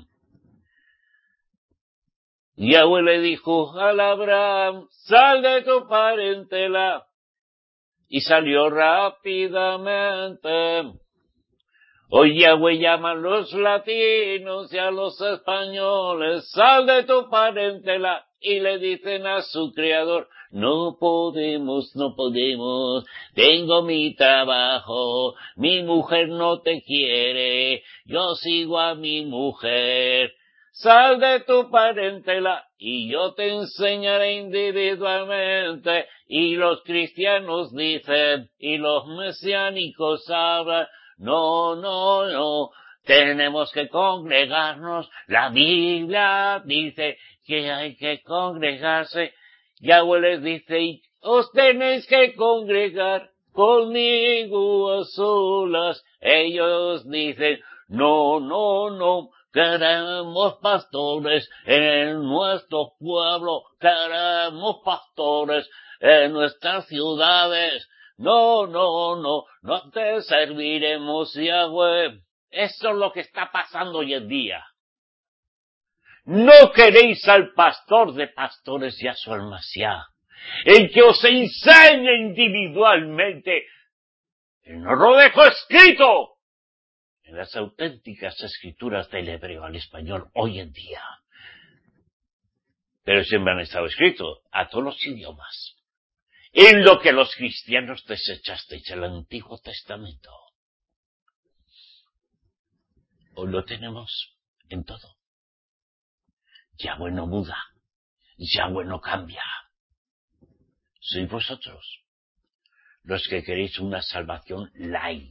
Yahweh le dijo al Abraham, sal de tu parentela. Y salió rápidamente. Hoy Yahweh llama a los latinos y a los españoles, sal de tu parentela, y le dicen a su creador, no podemos, no podemos, tengo mi trabajo, mi mujer no te quiere, yo sigo a mi mujer. Sal de tu parentela y yo te enseñaré individualmente. Y los cristianos dicen, y los mesiánicos hablan, no, no, no, tenemos que congregarnos. La Biblia dice que hay que congregarse. Yahweh les dice, os tenéis que congregar conmigo a solas. Ellos dicen, no, no, no, queremos pastores en nuestro pueblo, queremos pastores en nuestras ciudades. No, no, no, no te serviremos, Yahweh. Eso es lo que está pasando hoy en día. No queréis al pastor de pastores, Yahshua el Mashiach, el que os enseña individualmente. Él no lo dejó escrito en las auténticas escrituras del hebreo al español hoy en día. Pero siempre han estado escritos a todos los idiomas. En lo que los cristianos desechasteis el Antiguo Testamento. Hoy lo tenemos en todo. Yahweh no muda. Yahweh no cambia. Sois vosotros los que queréis una salvación light.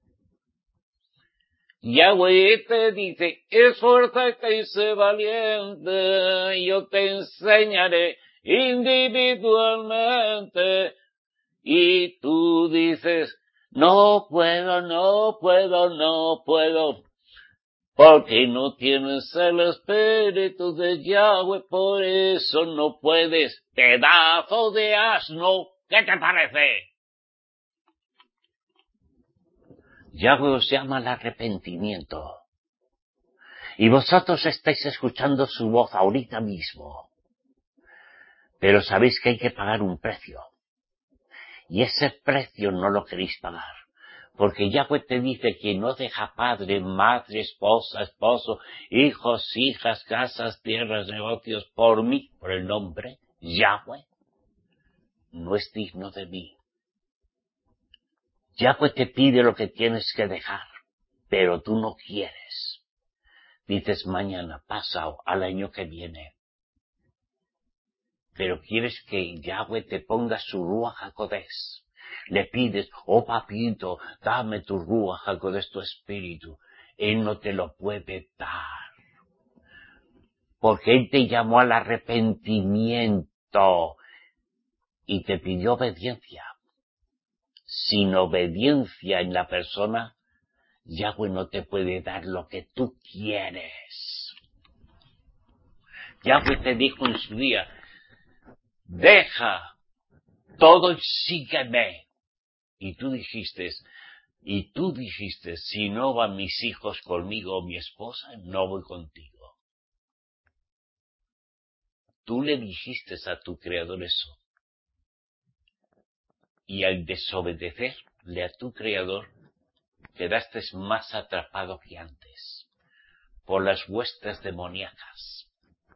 Yahweh te dice, esfuérzate y sé valiente, yo te enseñaré individualmente. Y tú dices, no puedo, no puedo, no puedo, porque no tienes el espíritu de Yahweh, por eso no puedes. Pedazo de asno, ¿qué te parece? Yahweh os llama al arrepentimiento. Y vosotros estáis escuchando su voz ahorita mismo. Pero sabéis que hay que pagar un precio. Y ese precio no lo queréis pagar. Porque Yahweh te dice que no deja padre, madre, esposa, esposo, hijos, hijas, casas, tierras, negocios, por mí, por el nombre, Yahweh, no es digno de mí. Yahweh te pide lo que tienes que dejar, pero tú no quieres. Dices mañana, pasado, al año que viene. Pero quieres que Yahweh te ponga su Ruach HaKodesh. Le pides, oh papito, dame tu Ruach HaKodesh, tu espíritu. Él no te lo puede dar. Porque Él te llamó al arrepentimiento y te pidió obediencia. Sin obediencia en la persona, Yahweh no te puede dar lo que tú quieres. Yahweh te dijo en su día, deja todo y sígueme. Y tú dijiste, y tú dijiste, si no van mis hijos conmigo o mi esposa, no voy contigo. Tú le dijiste a tu Creador eso. Y al desobedecerle a tu Creador, quedaste más atrapado que antes por las huestes demoníacas.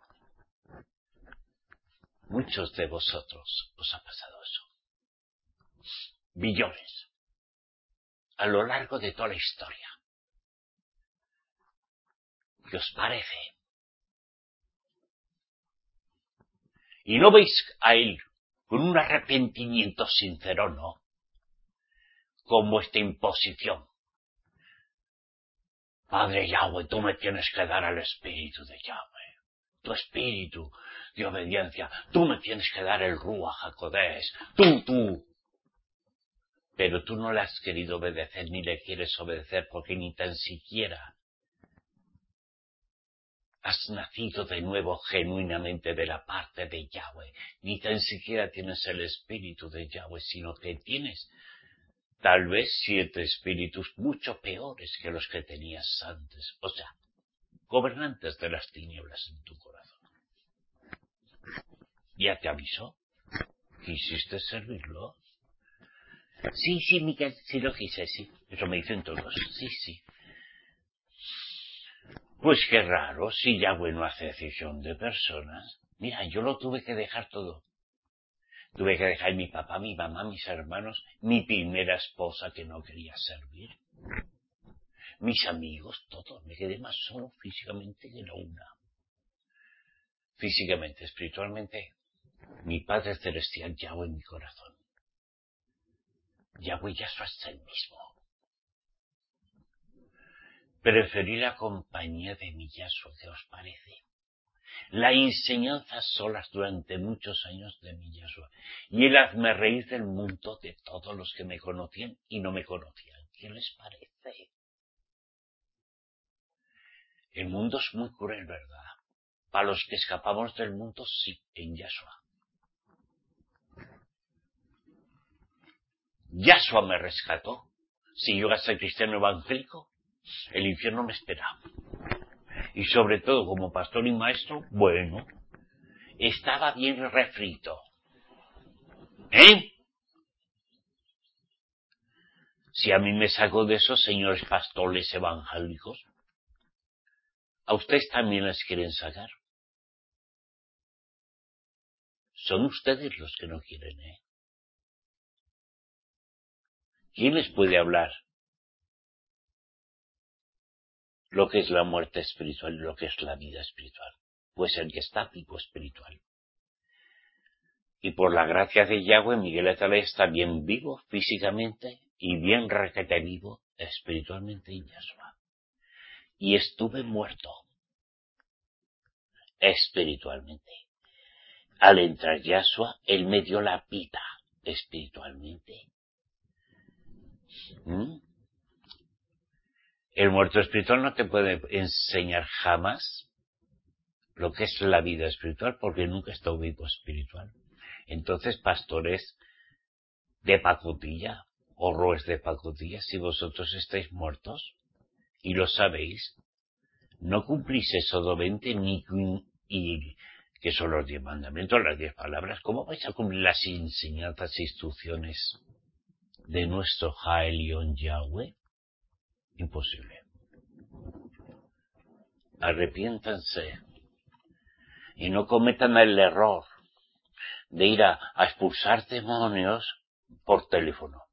Muchos de vosotros os ha pasado eso. Billones. A lo largo de toda la historia. ¿Qué os parece? Y no veis a él con un arrepentimiento sincero, no, como esta imposición. Padre Yahweh, tú me tienes que dar el espíritu de Yahweh, tu espíritu de obediencia, tú me tienes que dar el Ruach HaKodesh, tú, tú. Pero tú no le has querido obedecer ni le quieres obedecer porque ni tan siquiera has nacido de nuevo genuinamente de la parte de Yahweh, ni tan siquiera tienes el espíritu de Yahweh, sino que tienes tal vez siete espíritus mucho peores que los que tenías antes, o sea, gobernantes de las tinieblas en tu corazón. ¿Ya te avisó? ¿Quisiste servirlo? Sí, sí, Miguel, sí lo quise, sí. Eso me dicen todos. Sí, sí. Pues qué raro, si Yahweh no hace excepción de personas. Mira, yo lo tuve que dejar todo. Tuve que dejar mi papá, mi mamá, mis hermanos, mi primera esposa que no quería servir. Mis amigos, todo. Me quedé más solo físicamente que la una. Físicamente, espiritualmente, mi Padre Celestial, Yahweh en mi corazón. Yahweh Yahshua es el mismo. Preferí la compañía de mi Yahshua, ¿qué os parece? La enseñanza a solas durante muchos años de mi Yahshua. Y el hazme reír del mundo de todos los que me conocían y no me conocían. ¿Qué les parece? El mundo es muy cruel, ¿verdad? Para los que escapamos del mundo, sí, en Yahshua. Yahshua me rescató. Si yo era ser cristiano evangélico, el infierno me esperaba. Y sobre todo, como pastor y maestro, bueno, estaba bien refrito. ¿Eh? Si a mí me sacó de esos señores pastores evangélicos, ¿a ustedes también les quieren sacar? Son ustedes los que no quieren, ¿eh? ¿Quién les puede hablar lo que es la muerte espiritual y lo que es la vida espiritual? Pues el que está vivo espiritual. Y por la gracia de Yahweh, Miguel Atalay está bien vivo físicamente y bien requete vivo espiritualmente en Yahshua. Y estuve muerto espiritualmente. Al entrar Yahshua, él me dio la vida espiritualmente. ¿Mm? El muerto espiritual no te puede enseñar jamás lo que es la vida espiritual porque nunca está vivo espiritual. Entonces, pastores de pacotilla o roes de pacotilla, si vosotros estáis muertos y lo sabéis, no cumplís Éxodo veinte ni y que son los diez mandamientos, las diez palabras. ¿Cómo vais a cumplir las enseñanzas e instrucciones de nuestro Jaelion Yahweh? Imposible. Arrepiéntanse y no cometan el error de ir a, a expulsar demonios por teléfono.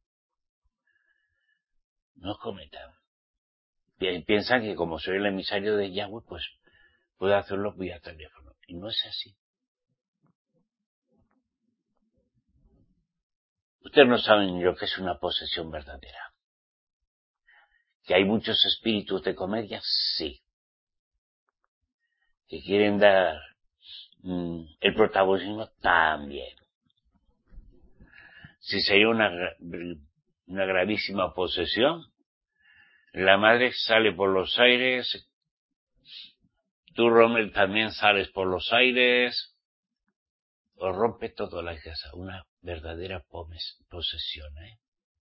No cometan. Piensan que como soy el emisario de Yahweh, pues puedo hacerlo vía teléfono. Y no es así. Ustedes no saben lo que es una posesión verdadera. ¿Que hay muchos espíritus de comedia? Sí. ¿Que quieren dar mmm, el protagonismo? También. Si sería una, una gravísima posesión, la madre sale por los aires tú, Rommel, también sales por los aires, os rompe todo la casa, una verdadera posesión, ¿eh?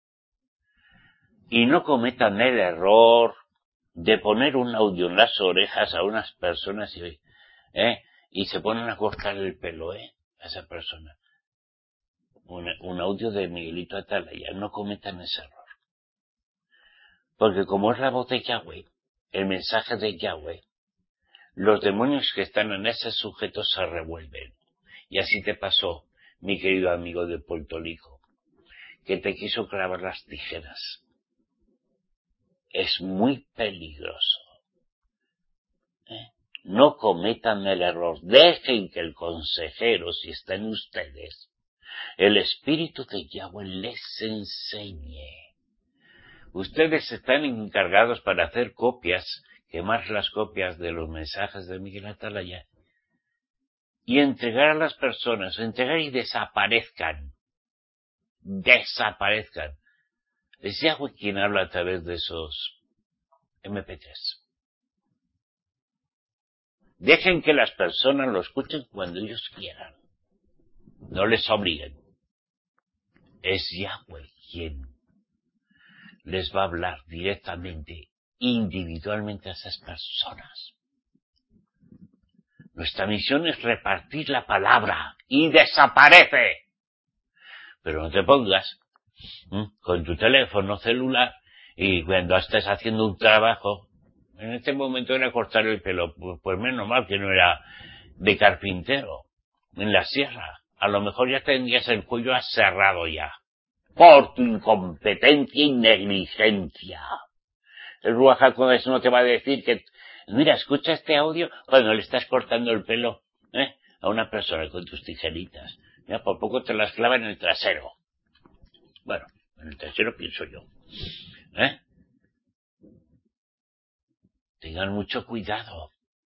Y no cometan el error de poner un audio en las orejas a unas personas y, ¿eh? y se ponen a cortar el pelo, ¿eh? a esa persona. Un, un audio de Miguelito Atalaya, no cometan ese error. Porque como es la voz de Yahweh, el mensaje de Yahweh, los demonios que están en ese sujeto se revuelven. Y así te pasó, mi querido amigo de Puerto Rico, que te quiso clavar las tijeras. Es muy peligroso. ¿Eh? No cometan el error. Dejen que el consejero, si está en ustedes, el Espíritu de Yahweh les enseñe. Ustedes están encargados para hacer copias, quemar las copias de los mensajes de Miguel Atalaya y entregar a las personas, entregar y desaparezcan. Desaparezcan. Es Yahweh quien habla a través de esos eme pe tres. Dejen que las personas lo escuchen cuando ellos quieran. No les obliguen. Es Yahweh quien les va a hablar directamente, individualmente a esas personas. Nuestra misión es repartir la palabra y desaparece. Pero no te pongas ¿eh? con tu teléfono celular y cuando estés haciendo un trabajo, en este momento era cortar el pelo, pues, pues menos mal que no era de carpintero, en la sierra. A lo mejor ya tendrías el cuello aserrado ya, por tu incompetencia y negligencia. El Ruach HaKodesh no te va a decir que, mira, escucha este audio cuando le estás cortando el pelo ¿eh? a una persona con tus tijeritas. Mira, por poco te las clava en el trasero. Bueno, en el trasero pienso yo. ¿Eh? Tengan mucho cuidado.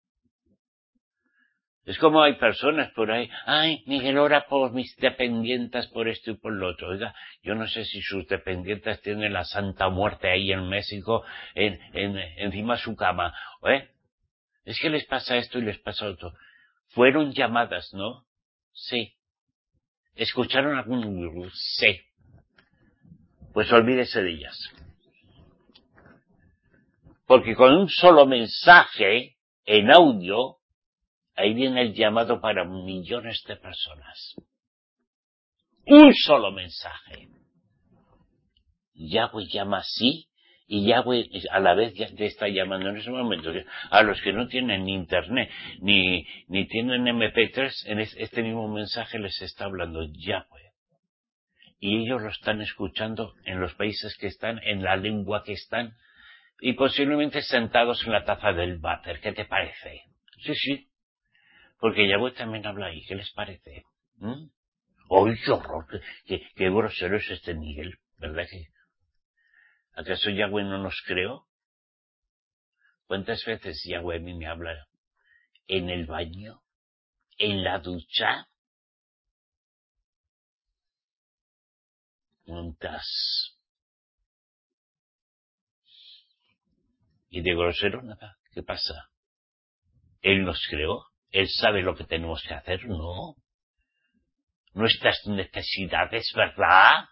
Es como hay personas por ahí, ay, Miguel, ora por mis dependientes, por esto y por lo otro. Oiga, yo no sé si sus dependientes tienen la Santa Muerte ahí en México, en, en, encima de su cama, ¿eh? Es que les pasa esto y les pasa otro. Fueron llamadas, ¿no? Sí. ¿Escucharon algún? Sí. Pues olvídese de ellas. Porque con un solo mensaje en audio, ahí viene el llamado para millones de personas. Un solo mensaje. Yahweh llama así, y Yahweh a la vez ya te está llamando en ese momento. A los que no tienen ni internet, ni, ni tienen eme pe tres, en este mismo mensaje les está hablando Yahweh. Y ellos lo están escuchando en los países que están, en la lengua que están, y posiblemente sentados en la taza del váter. ¿Qué te parece? Sí, sí. Porque Yahweh también habla ahí. ¿Qué les parece? ¿Mm? ¡Ay, qué horror! Qué, qué, qué grosero es este Miguel, ¿verdad que? ¿Acaso Yahweh no nos creó? ¿Cuántas veces Yahweh a mí me habla? ¿En el baño? ¿En la ducha? ¿Cuántas? ¿Y de grosero nada? ¿Qué pasa? ¿Él nos creó? ¿Él sabe lo que tenemos que hacer? No. Nuestras necesidades, ¿verdad?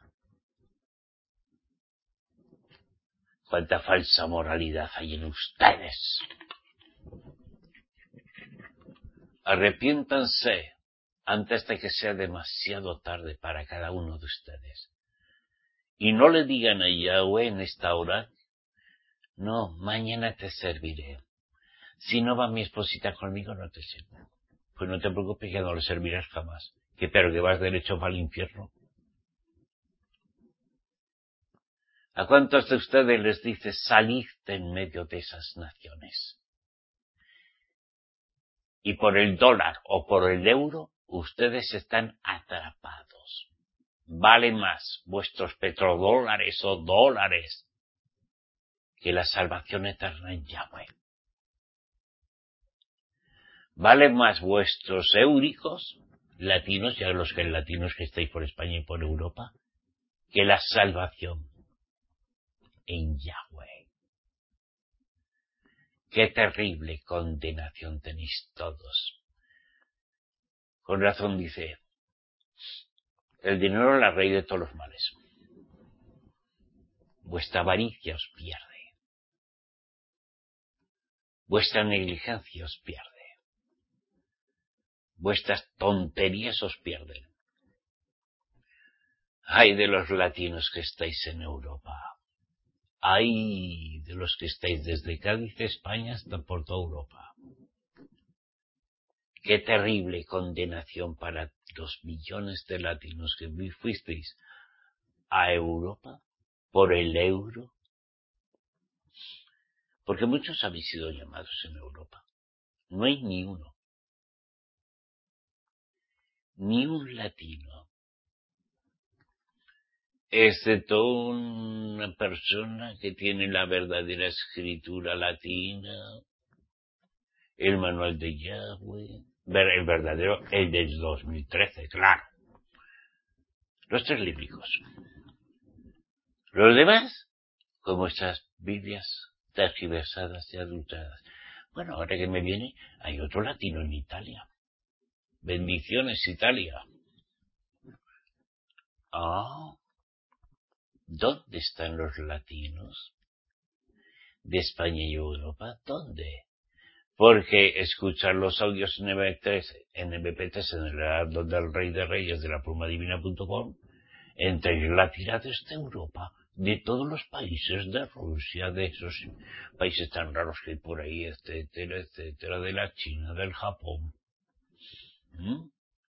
Cuánta falsa moralidad hay en ustedes. Arrepiéntanse antes de que sea demasiado tarde para cada uno de ustedes. Y no le digan a Yahweh en esta hora, no, mañana te serviré. Si no va mi esposita conmigo, no te sirvo. Pues no te preocupes que no le servirás jamás. Que pero que vas derecho para el infierno. ¿A cuántos de ustedes les dice, salid de en medio de esas naciones? Y por el dólar o por el euro, ustedes están atrapados. Vale más vuestros petrodólares o dólares que la salvación eterna en Yahweh. Vale más vuestros éuricos, latinos, ya los que latinos que estáis por España y por Europa, que la salvación en Yahweh. Qué terrible condenación tenéis todos. Con razón dice, el dinero es la raíz de todos los males. Vuestra avaricia os pierde. Vuestra negligencia os pierde. Vuestras tonterías os pierden. Ay de los latinos que estáis en Europa. Ay de los que estáis desde Cádiz, España, hasta por toda Europa. Qué terrible condenación para los millones de latinos que fuisteis a Europa por el euro. Porque muchos habéis sido llamados en Europa. No hay ni uno. Ni un latino. Excepto una persona que tiene la verdadera escritura latina, el manual de Yahweh, el verdadero, el del dos mil trece, claro. Los tres bíblicos. Los demás, como estas Biblias tergiversadas y adulteradas. Bueno, ahora que me viene, hay otro latino en Italia. Bendiciones, Italia. Ah, ¿dónde están los latinos de España y Europa? ¿Dónde? Porque escuchar los audios en eme pe tres, en eme pe tres, en el Heraldo del Rey de Reyes de la pluma divina punto com, entre la tirada de Europa, de todos los países, de Rusia, de esos países tan raros que hay por ahí, etcétera, etcétera, de la China, del Japón. ¿Mm?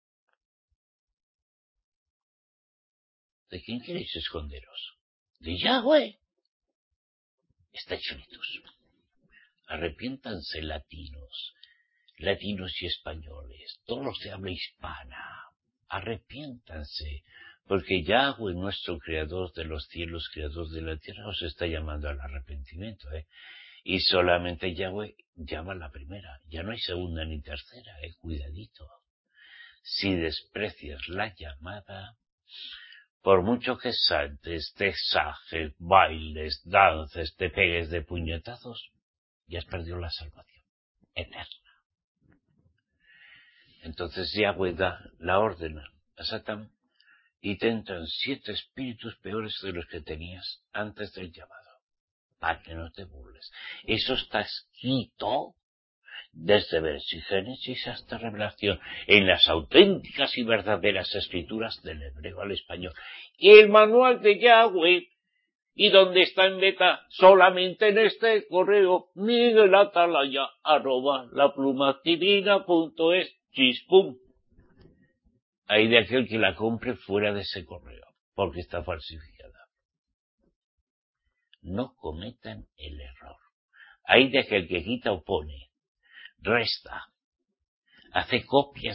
¿De quién queréis esconderos? ¿De Yahweh? Estáis fritos. Arrepiéntanse latinos, latinos y españoles, todos los de habla hispana. Arrepiéntanse, porque Yahweh, nuestro creador de los cielos, creador de la tierra, os está llamando al arrepentimiento, ¿eh? Y solamente Yahweh llama a la primera, ya no hay segunda ni tercera, ¿eh? Cuidadito. Si desprecias la llamada, por mucho que saltes, te exages, bailes, dances, te pegues de puñetazos, ya has perdido la salvación eterna. Entonces Yahweh da la orden a Satán y te entran siete espíritus peores de los que tenías antes del llamado, para que no te burles. Eso está escrito desde Génesis hasta Revelación, en las auténticas y verdaderas escrituras del hebreo al español. Y el manual de Yahweh, y donde está en beta, solamente en este correo, Miguel Atalaya, arroba, la pluma divina punto es, chispum. Hay de aquel que la compre fuera de ese correo, porque está falsificada. No cometan el error. Hay de aquel que quita o pone, resta, hace copias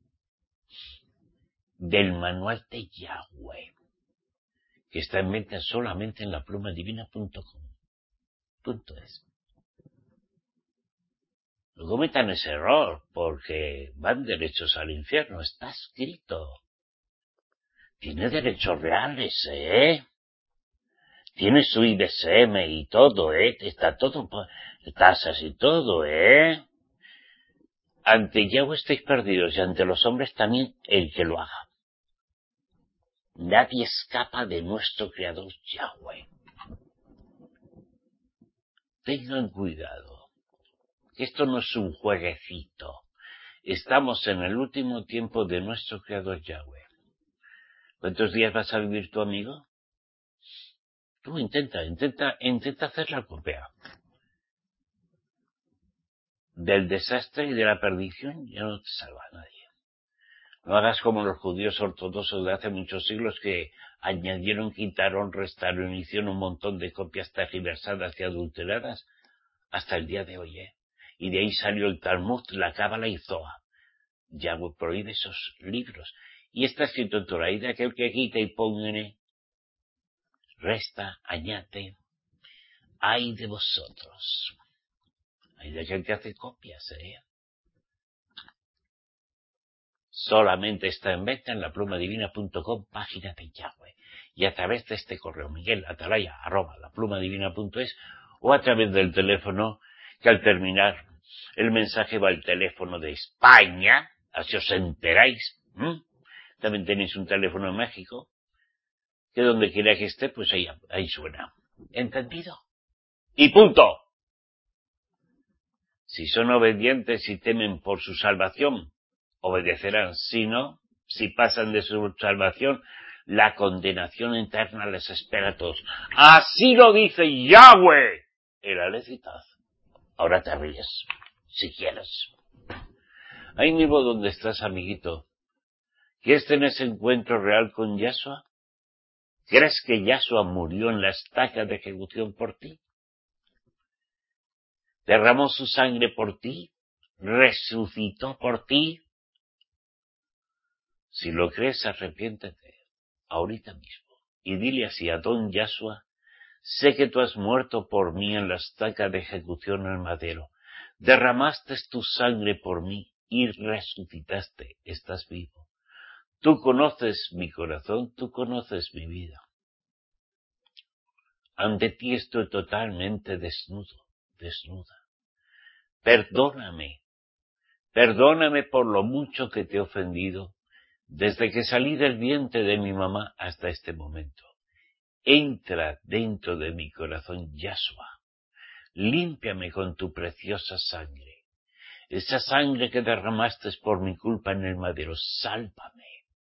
del manual de Yahweh, que está en venta solamente en la pluma divina punto com. Punto es. No cometan ese error, porque van derechos al infierno, está escrito. Tiene derechos reales, ¿eh? Tiene su I B C M y todo, ¿eh? Está todo, tasas y todo, ¿eh? Ante Yahweh estáis perdidos y ante los hombres también el que lo haga. Nadie escapa de nuestro Creador Yahweh. Tengan cuidado, que esto no es un jueguecito. Estamos en el último tiempo de nuestro Creador Yahweh. ¿Cuántos días vas a vivir tu amigo? Tú intenta, intenta, intenta hacer la copia. Del desastre y de la perdición ya no te salva nadie. No hagas como los judíos ortodoxos de hace muchos siglos que añadieron, quitaron, restaron, hicieron un montón de copias tergiversadas y adulteradas hasta el día de hoy, ¿eh? Y de ahí salió el Talmud, la Cábala y Zohar. Yahweh prohíbe esos libros. Y está escrito en Torah, y de aquel que quita y pone, resta, añade, ay de vosotros. Hay de aquel que hace copias, ¿eh? Solamente está en venta en la pluma divina punto com, página de Yahweh. Y a través de este correo, Miguel Atalaya, arroba, la pluma divina punto es, o a través del teléfono que al terminar el mensaje va al teléfono de España, así os enteráis. ¿Mm? También tenéis un teléfono en México, que donde quiera que esté, pues ahí, ahí suena. ¿Entendido? Y punto. Si son obedientes y temen por su salvación, obedecerán. Si no, si pasan de su salvación, la condenación eterna les espera a todos. Así lo dice Yahweh. Y la lecitad. Ahora te ríes, si quieres. Ahí mismo donde estás, amiguito. ¿Quieres tener ese encuentro real con Yahshua? ¿Crees que Yahshua murió en la estaca de ejecución por ti? ¿Derramó su sangre por ti? ¿Resucitó por ti? Si lo crees, arrepiéntete, ahorita mismo, y dile así a don Yahshua: sé que tú has muerto por mí en la estaca de ejecución en el madero, derramaste tu sangre por mí y resucitaste, estás vivo. Tú conoces mi corazón, tú conoces mi vida. Ante ti estoy totalmente desnudo, desnuda. Perdóname, perdóname por lo mucho que te he ofendido, desde que salí del vientre de mi mamá hasta este momento. Entra dentro de mi corazón, Yahshua. Límpiame con tu preciosa sangre. Esa sangre que derramaste por mi culpa en el madero, sálvame.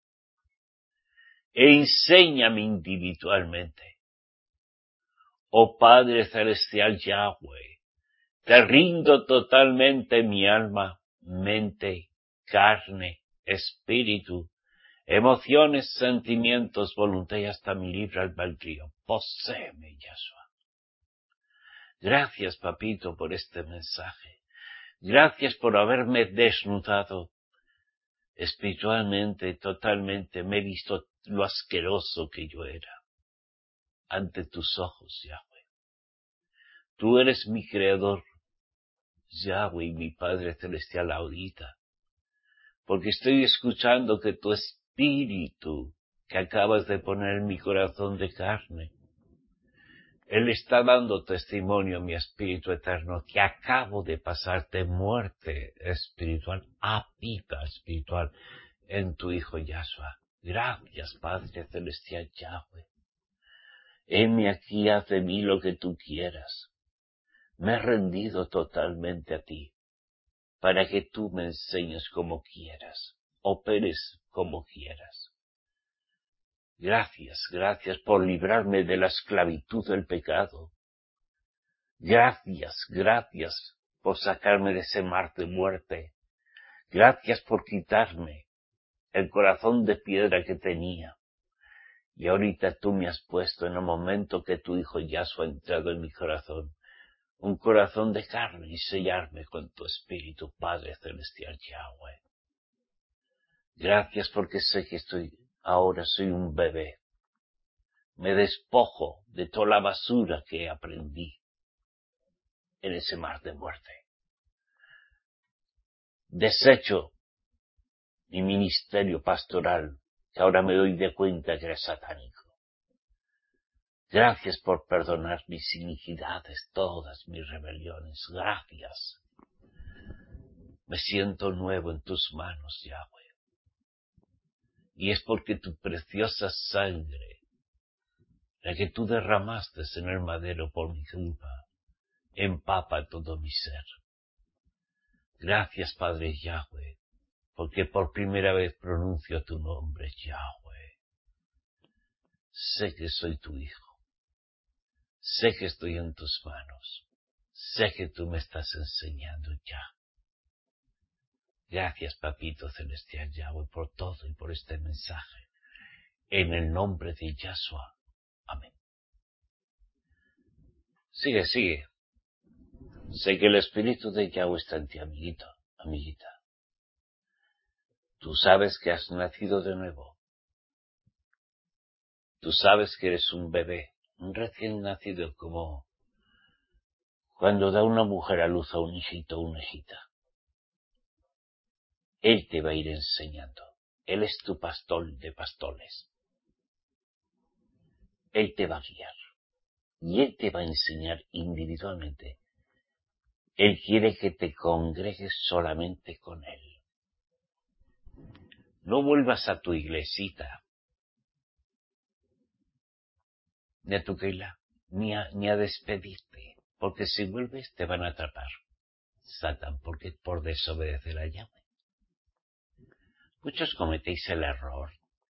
E enséñame individualmente. Oh Padre Celestial Yahweh, te rindo totalmente mi alma, mente, carne, espíritu, emociones, sentimientos, voluntad y hasta mi libre albedrío. Poséeme, Yahshua. Gracias, papito, por este mensaje. Gracias por haberme desnudado espiritualmente, totalmente. Me he visto lo asqueroso que yo era ante tus ojos, Yahweh. Tú eres mi creador, Yahweh, y mi Padre Celestial ahorita, porque estoy escuchando que tu espíritu que acabas de poner en mi corazón de carne, Él está dando testimonio a mi espíritu eterno que acabo de pasar de muerte espiritual a vida espiritual en tu Hijo Yahshua. Gracias, Padre Celestial Yahweh. Heme aquí, haz de mí lo que tú quieras. Me he rendido totalmente a ti, para que tú me enseñes como quieras, operes como quieras. Gracias, gracias por librarme de la esclavitud del pecado. Gracias, gracias por sacarme de ese mar de muerte. Gracias por quitarme el corazón de piedra que tenía. Y ahorita tú me has puesto en el momento que tu Hijo Yahshua ha entrado en mi corazón, un corazón de carne, y sellarme con tu Espíritu, Padre Celestial Yahweh. Gracias porque sé que estoy, ahora soy un bebé. Me despojo de toda la basura que aprendí en ese mar de muerte. Desecho mi ministerio pastoral, que ahora me doy de cuenta que era satánico. Gracias por perdonar mis iniquidades, todas mis rebeliones. Gracias. Me siento nuevo en tus manos, Yahweh. Y es porque tu preciosa sangre, la que tú derramaste en el madero por mi culpa, empapa todo mi ser. Gracias, Padre Yahweh, porque por primera vez pronuncio tu nombre, Yahweh. Sé que soy tu hijo. Sé que estoy en tus manos. Sé que tú me estás enseñando ya. Gracias, Papito Celestial Yahweh, por todo y por este mensaje. En el nombre de Yahshua. Amén. Sigue, sigue. Sé que el Espíritu de Yahweh está en ti, amiguito, amiguita. Tú sabes que has nacido de nuevo. Tú sabes que eres un bebé, un recién nacido, como cuando da una mujer a luz a un hijito o una hijita. Él te va a ir enseñando. Él es tu pastor de pastores. Él te va a guiar. Y Él te va a enseñar individualmente Él quiere que te congregues solamente con Él. No vuelvas a tu iglesita, ni a tu Keilah, ni a, ni a despedirte, porque si vuelves te van a atrapar, Satán, porque por desobedecer a Yahweh. Muchos cometéis el error,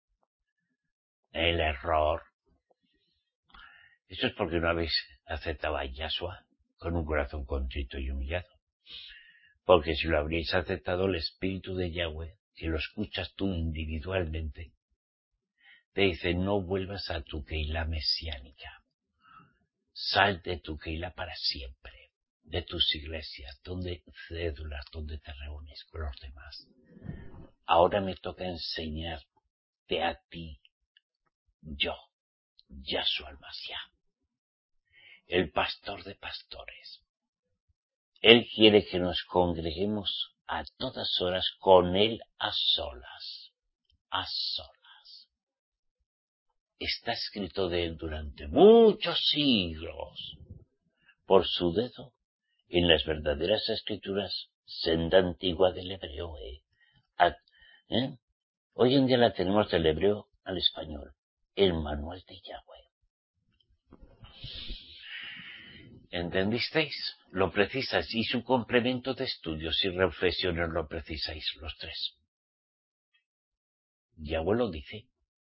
el error. Eso es porque no habéis aceptado a Yahshua con un corazón contrito y humillado. Porque si lo habríais aceptado, el Espíritu de Yahweh, que lo escuchas tú individualmente, te dice, no vuelvas a tu Keilah mesiánica. Sal de tu Keilah para siempre, de tus iglesias, donde cédulas, donde te reúnes con los demás. Ahora me toca enseñarte a ti, yo, Yahshua el Mashiach, el pastor de pastores. Él quiere que nos congreguemos a todas horas con Él a solas, a solas. Está escrito de Él durante muchos siglos, por su dedo, en las verdaderas escrituras, senda antigua del hebreo. ¿eh? A, ¿eh? Hoy en día la tenemos del hebreo al español, el manual de Yahweh. ¿Entendisteis? Lo precisas y su complemento de estudios y reflexiones lo precisáis los tres. Yahweh lo dice.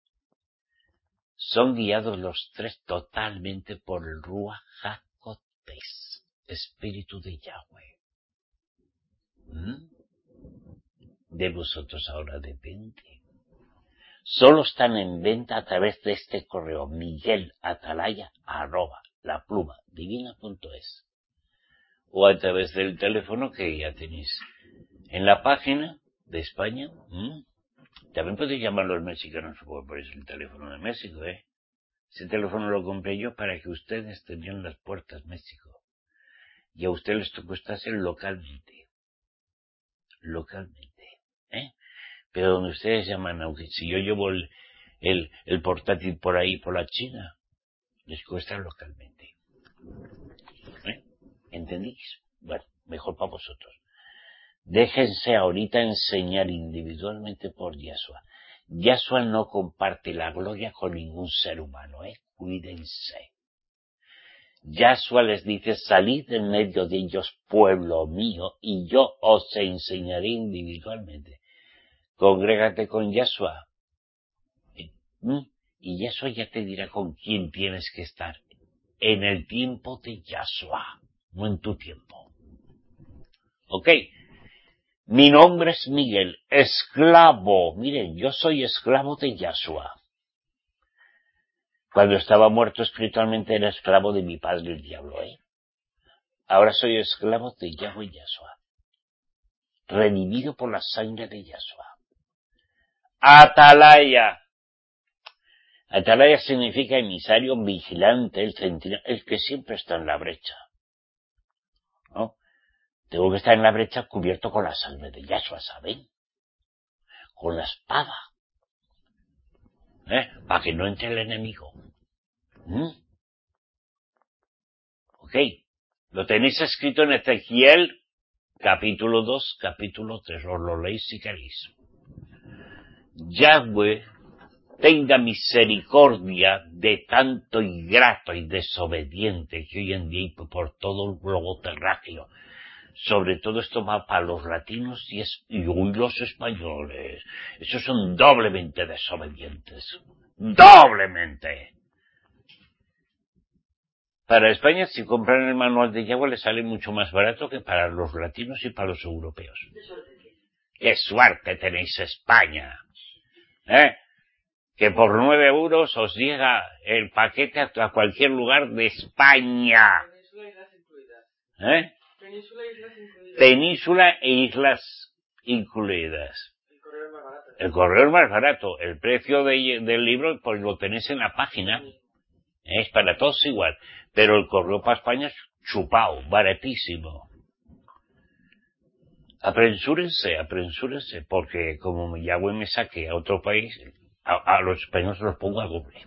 Son guiados los tres totalmente por el Ruach HaKodesh, Espíritu de Yahweh. ¿Mm? De vosotros ahora depende. Solo están en venta a través de este correo, Miguel Atalaya, arroba, la pluma, divina punto es. O a través del teléfono que ya tenéis en la página de España. ¿Mm? También podéis llamar a los mexicanos, por eso el teléfono de México, ¿eh? Ese teléfono lo compré yo para que ustedes tenían las puertas México. Y a ustedes les tocó estarse localmente. Localmente, ¿eh? Pero donde ustedes llaman, aunque si yo llevo el, el, el portátil por ahí, por la China, les cuesta localmente. ¿Eh? ¿Entendís? Bueno, mejor para vosotros. Déjense ahorita enseñar individualmente por Yahshua. Yahshua no comparte la gloria con ningún ser humano, ¿eh? Cuídense. Yahshua les dice, salid en medio de ellos, pueblo mío, y yo os enseñaré individualmente. Congrégate con Yahshua. ¿Mm? Y Yahshua ya te dirá con quién tienes que estar. En el tiempo de Yahshua, no en tu tiempo. ¿Ok? Mi nombre es Miguel, esclavo. Miren, yo soy esclavo de Yahshua. Cuando estaba muerto espiritualmente era esclavo de mi padre el diablo, ¿eh? Ahora soy esclavo de Yahweh Yahshua. Redimido por la sangre de Yahshua. Atalaya. Atalaya significa emisario, vigilante, el centinela, el que siempre está en la brecha. ¿No? Tengo que estar en la brecha cubierto con la sangre de Yahshua, ¿saben? Con la espada. ¿Eh? Para que no entre el enemigo. ¿Mm? Ok. Lo tenéis escrito en Ezequiel, capítulo dos, capítulo tres. Os lo leéis si queréis. Yahweh tenga misericordia de tanto ingrato y desobediente que hoy en día hay por todo el globo terráqueo. Sobre todo esto va para los latinos y, es, y hoy los españoles. Esos son doblemente desobedientes. ¡Doblemente! Para España, si compran el manual de Yahweh, le sale mucho más barato que para los latinos y para los europeos. ¡Qué suerte tenéis, España! ¿Eh? Que por nueve euros os llega el paquete a cualquier lugar de España. ¿Eh? Península e islas incluidas. Península e islas incluidas. El correo es más barato. El correo es más barato. El precio de, del libro, pues lo tenéis en la página. Sí. Es para todos igual. Pero el correo para España es chupao, baratísimo. Apresúrense, apresúrense, porque como Yahweh me saque a otro país, a, a los españoles los pongo a doble.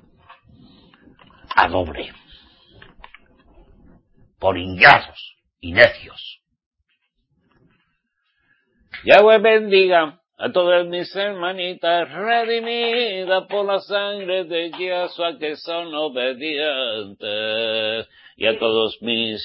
A doble. Por ingratos y necios. Yahweh bendiga a todas mis hermanitas redimidas por la sangre de Yahshua que son obedientes, y a todos mis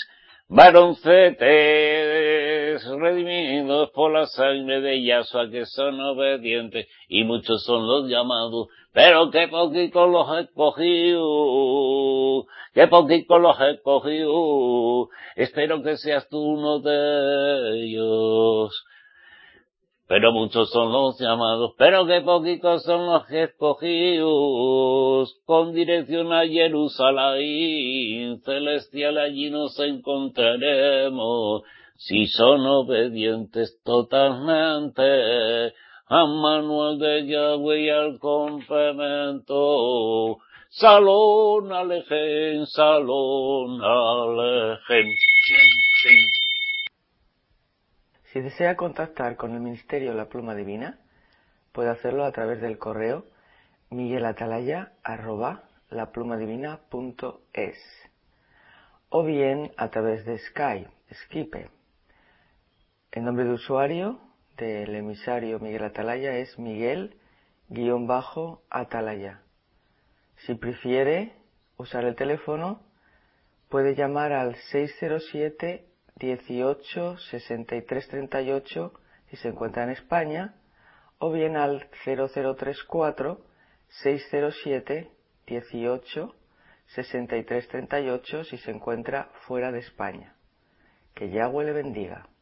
varoncetes redimidos por la sangre de Yahshua que son obedientes, y muchos son los llamados, pero qué poquitos los he escogido, qué poquitos los he escogido. Espero que seas tú uno de ellos. Pero muchos son los llamados, pero que poquitos son los escogidos, con dirección a Jerusalén celestial, allí nos encontraremos, si son obedientes totalmente, a Manuel de Yahweh y al complemento. Salón Alejen, Salón Alejen. Si desea contactar con el Ministerio La Pluma Divina, puede hacerlo a través del correo miguelatalaya arroba laplumadivina punto es o bien a través de Skype, Skype. El nombre de usuario del emisario Miguel Atalaya es Miguel-Atalaya. Si prefiere usar el teléfono, puede llamar al seis cero siete dieciocho sesenta y tres treinta y ocho si se encuentra en España, o bien al cero cero tres cuatro seis cero siete dieciocho sesenta y tres treinta y ocho si se encuentra fuera de España. Que Yahweh le bendiga.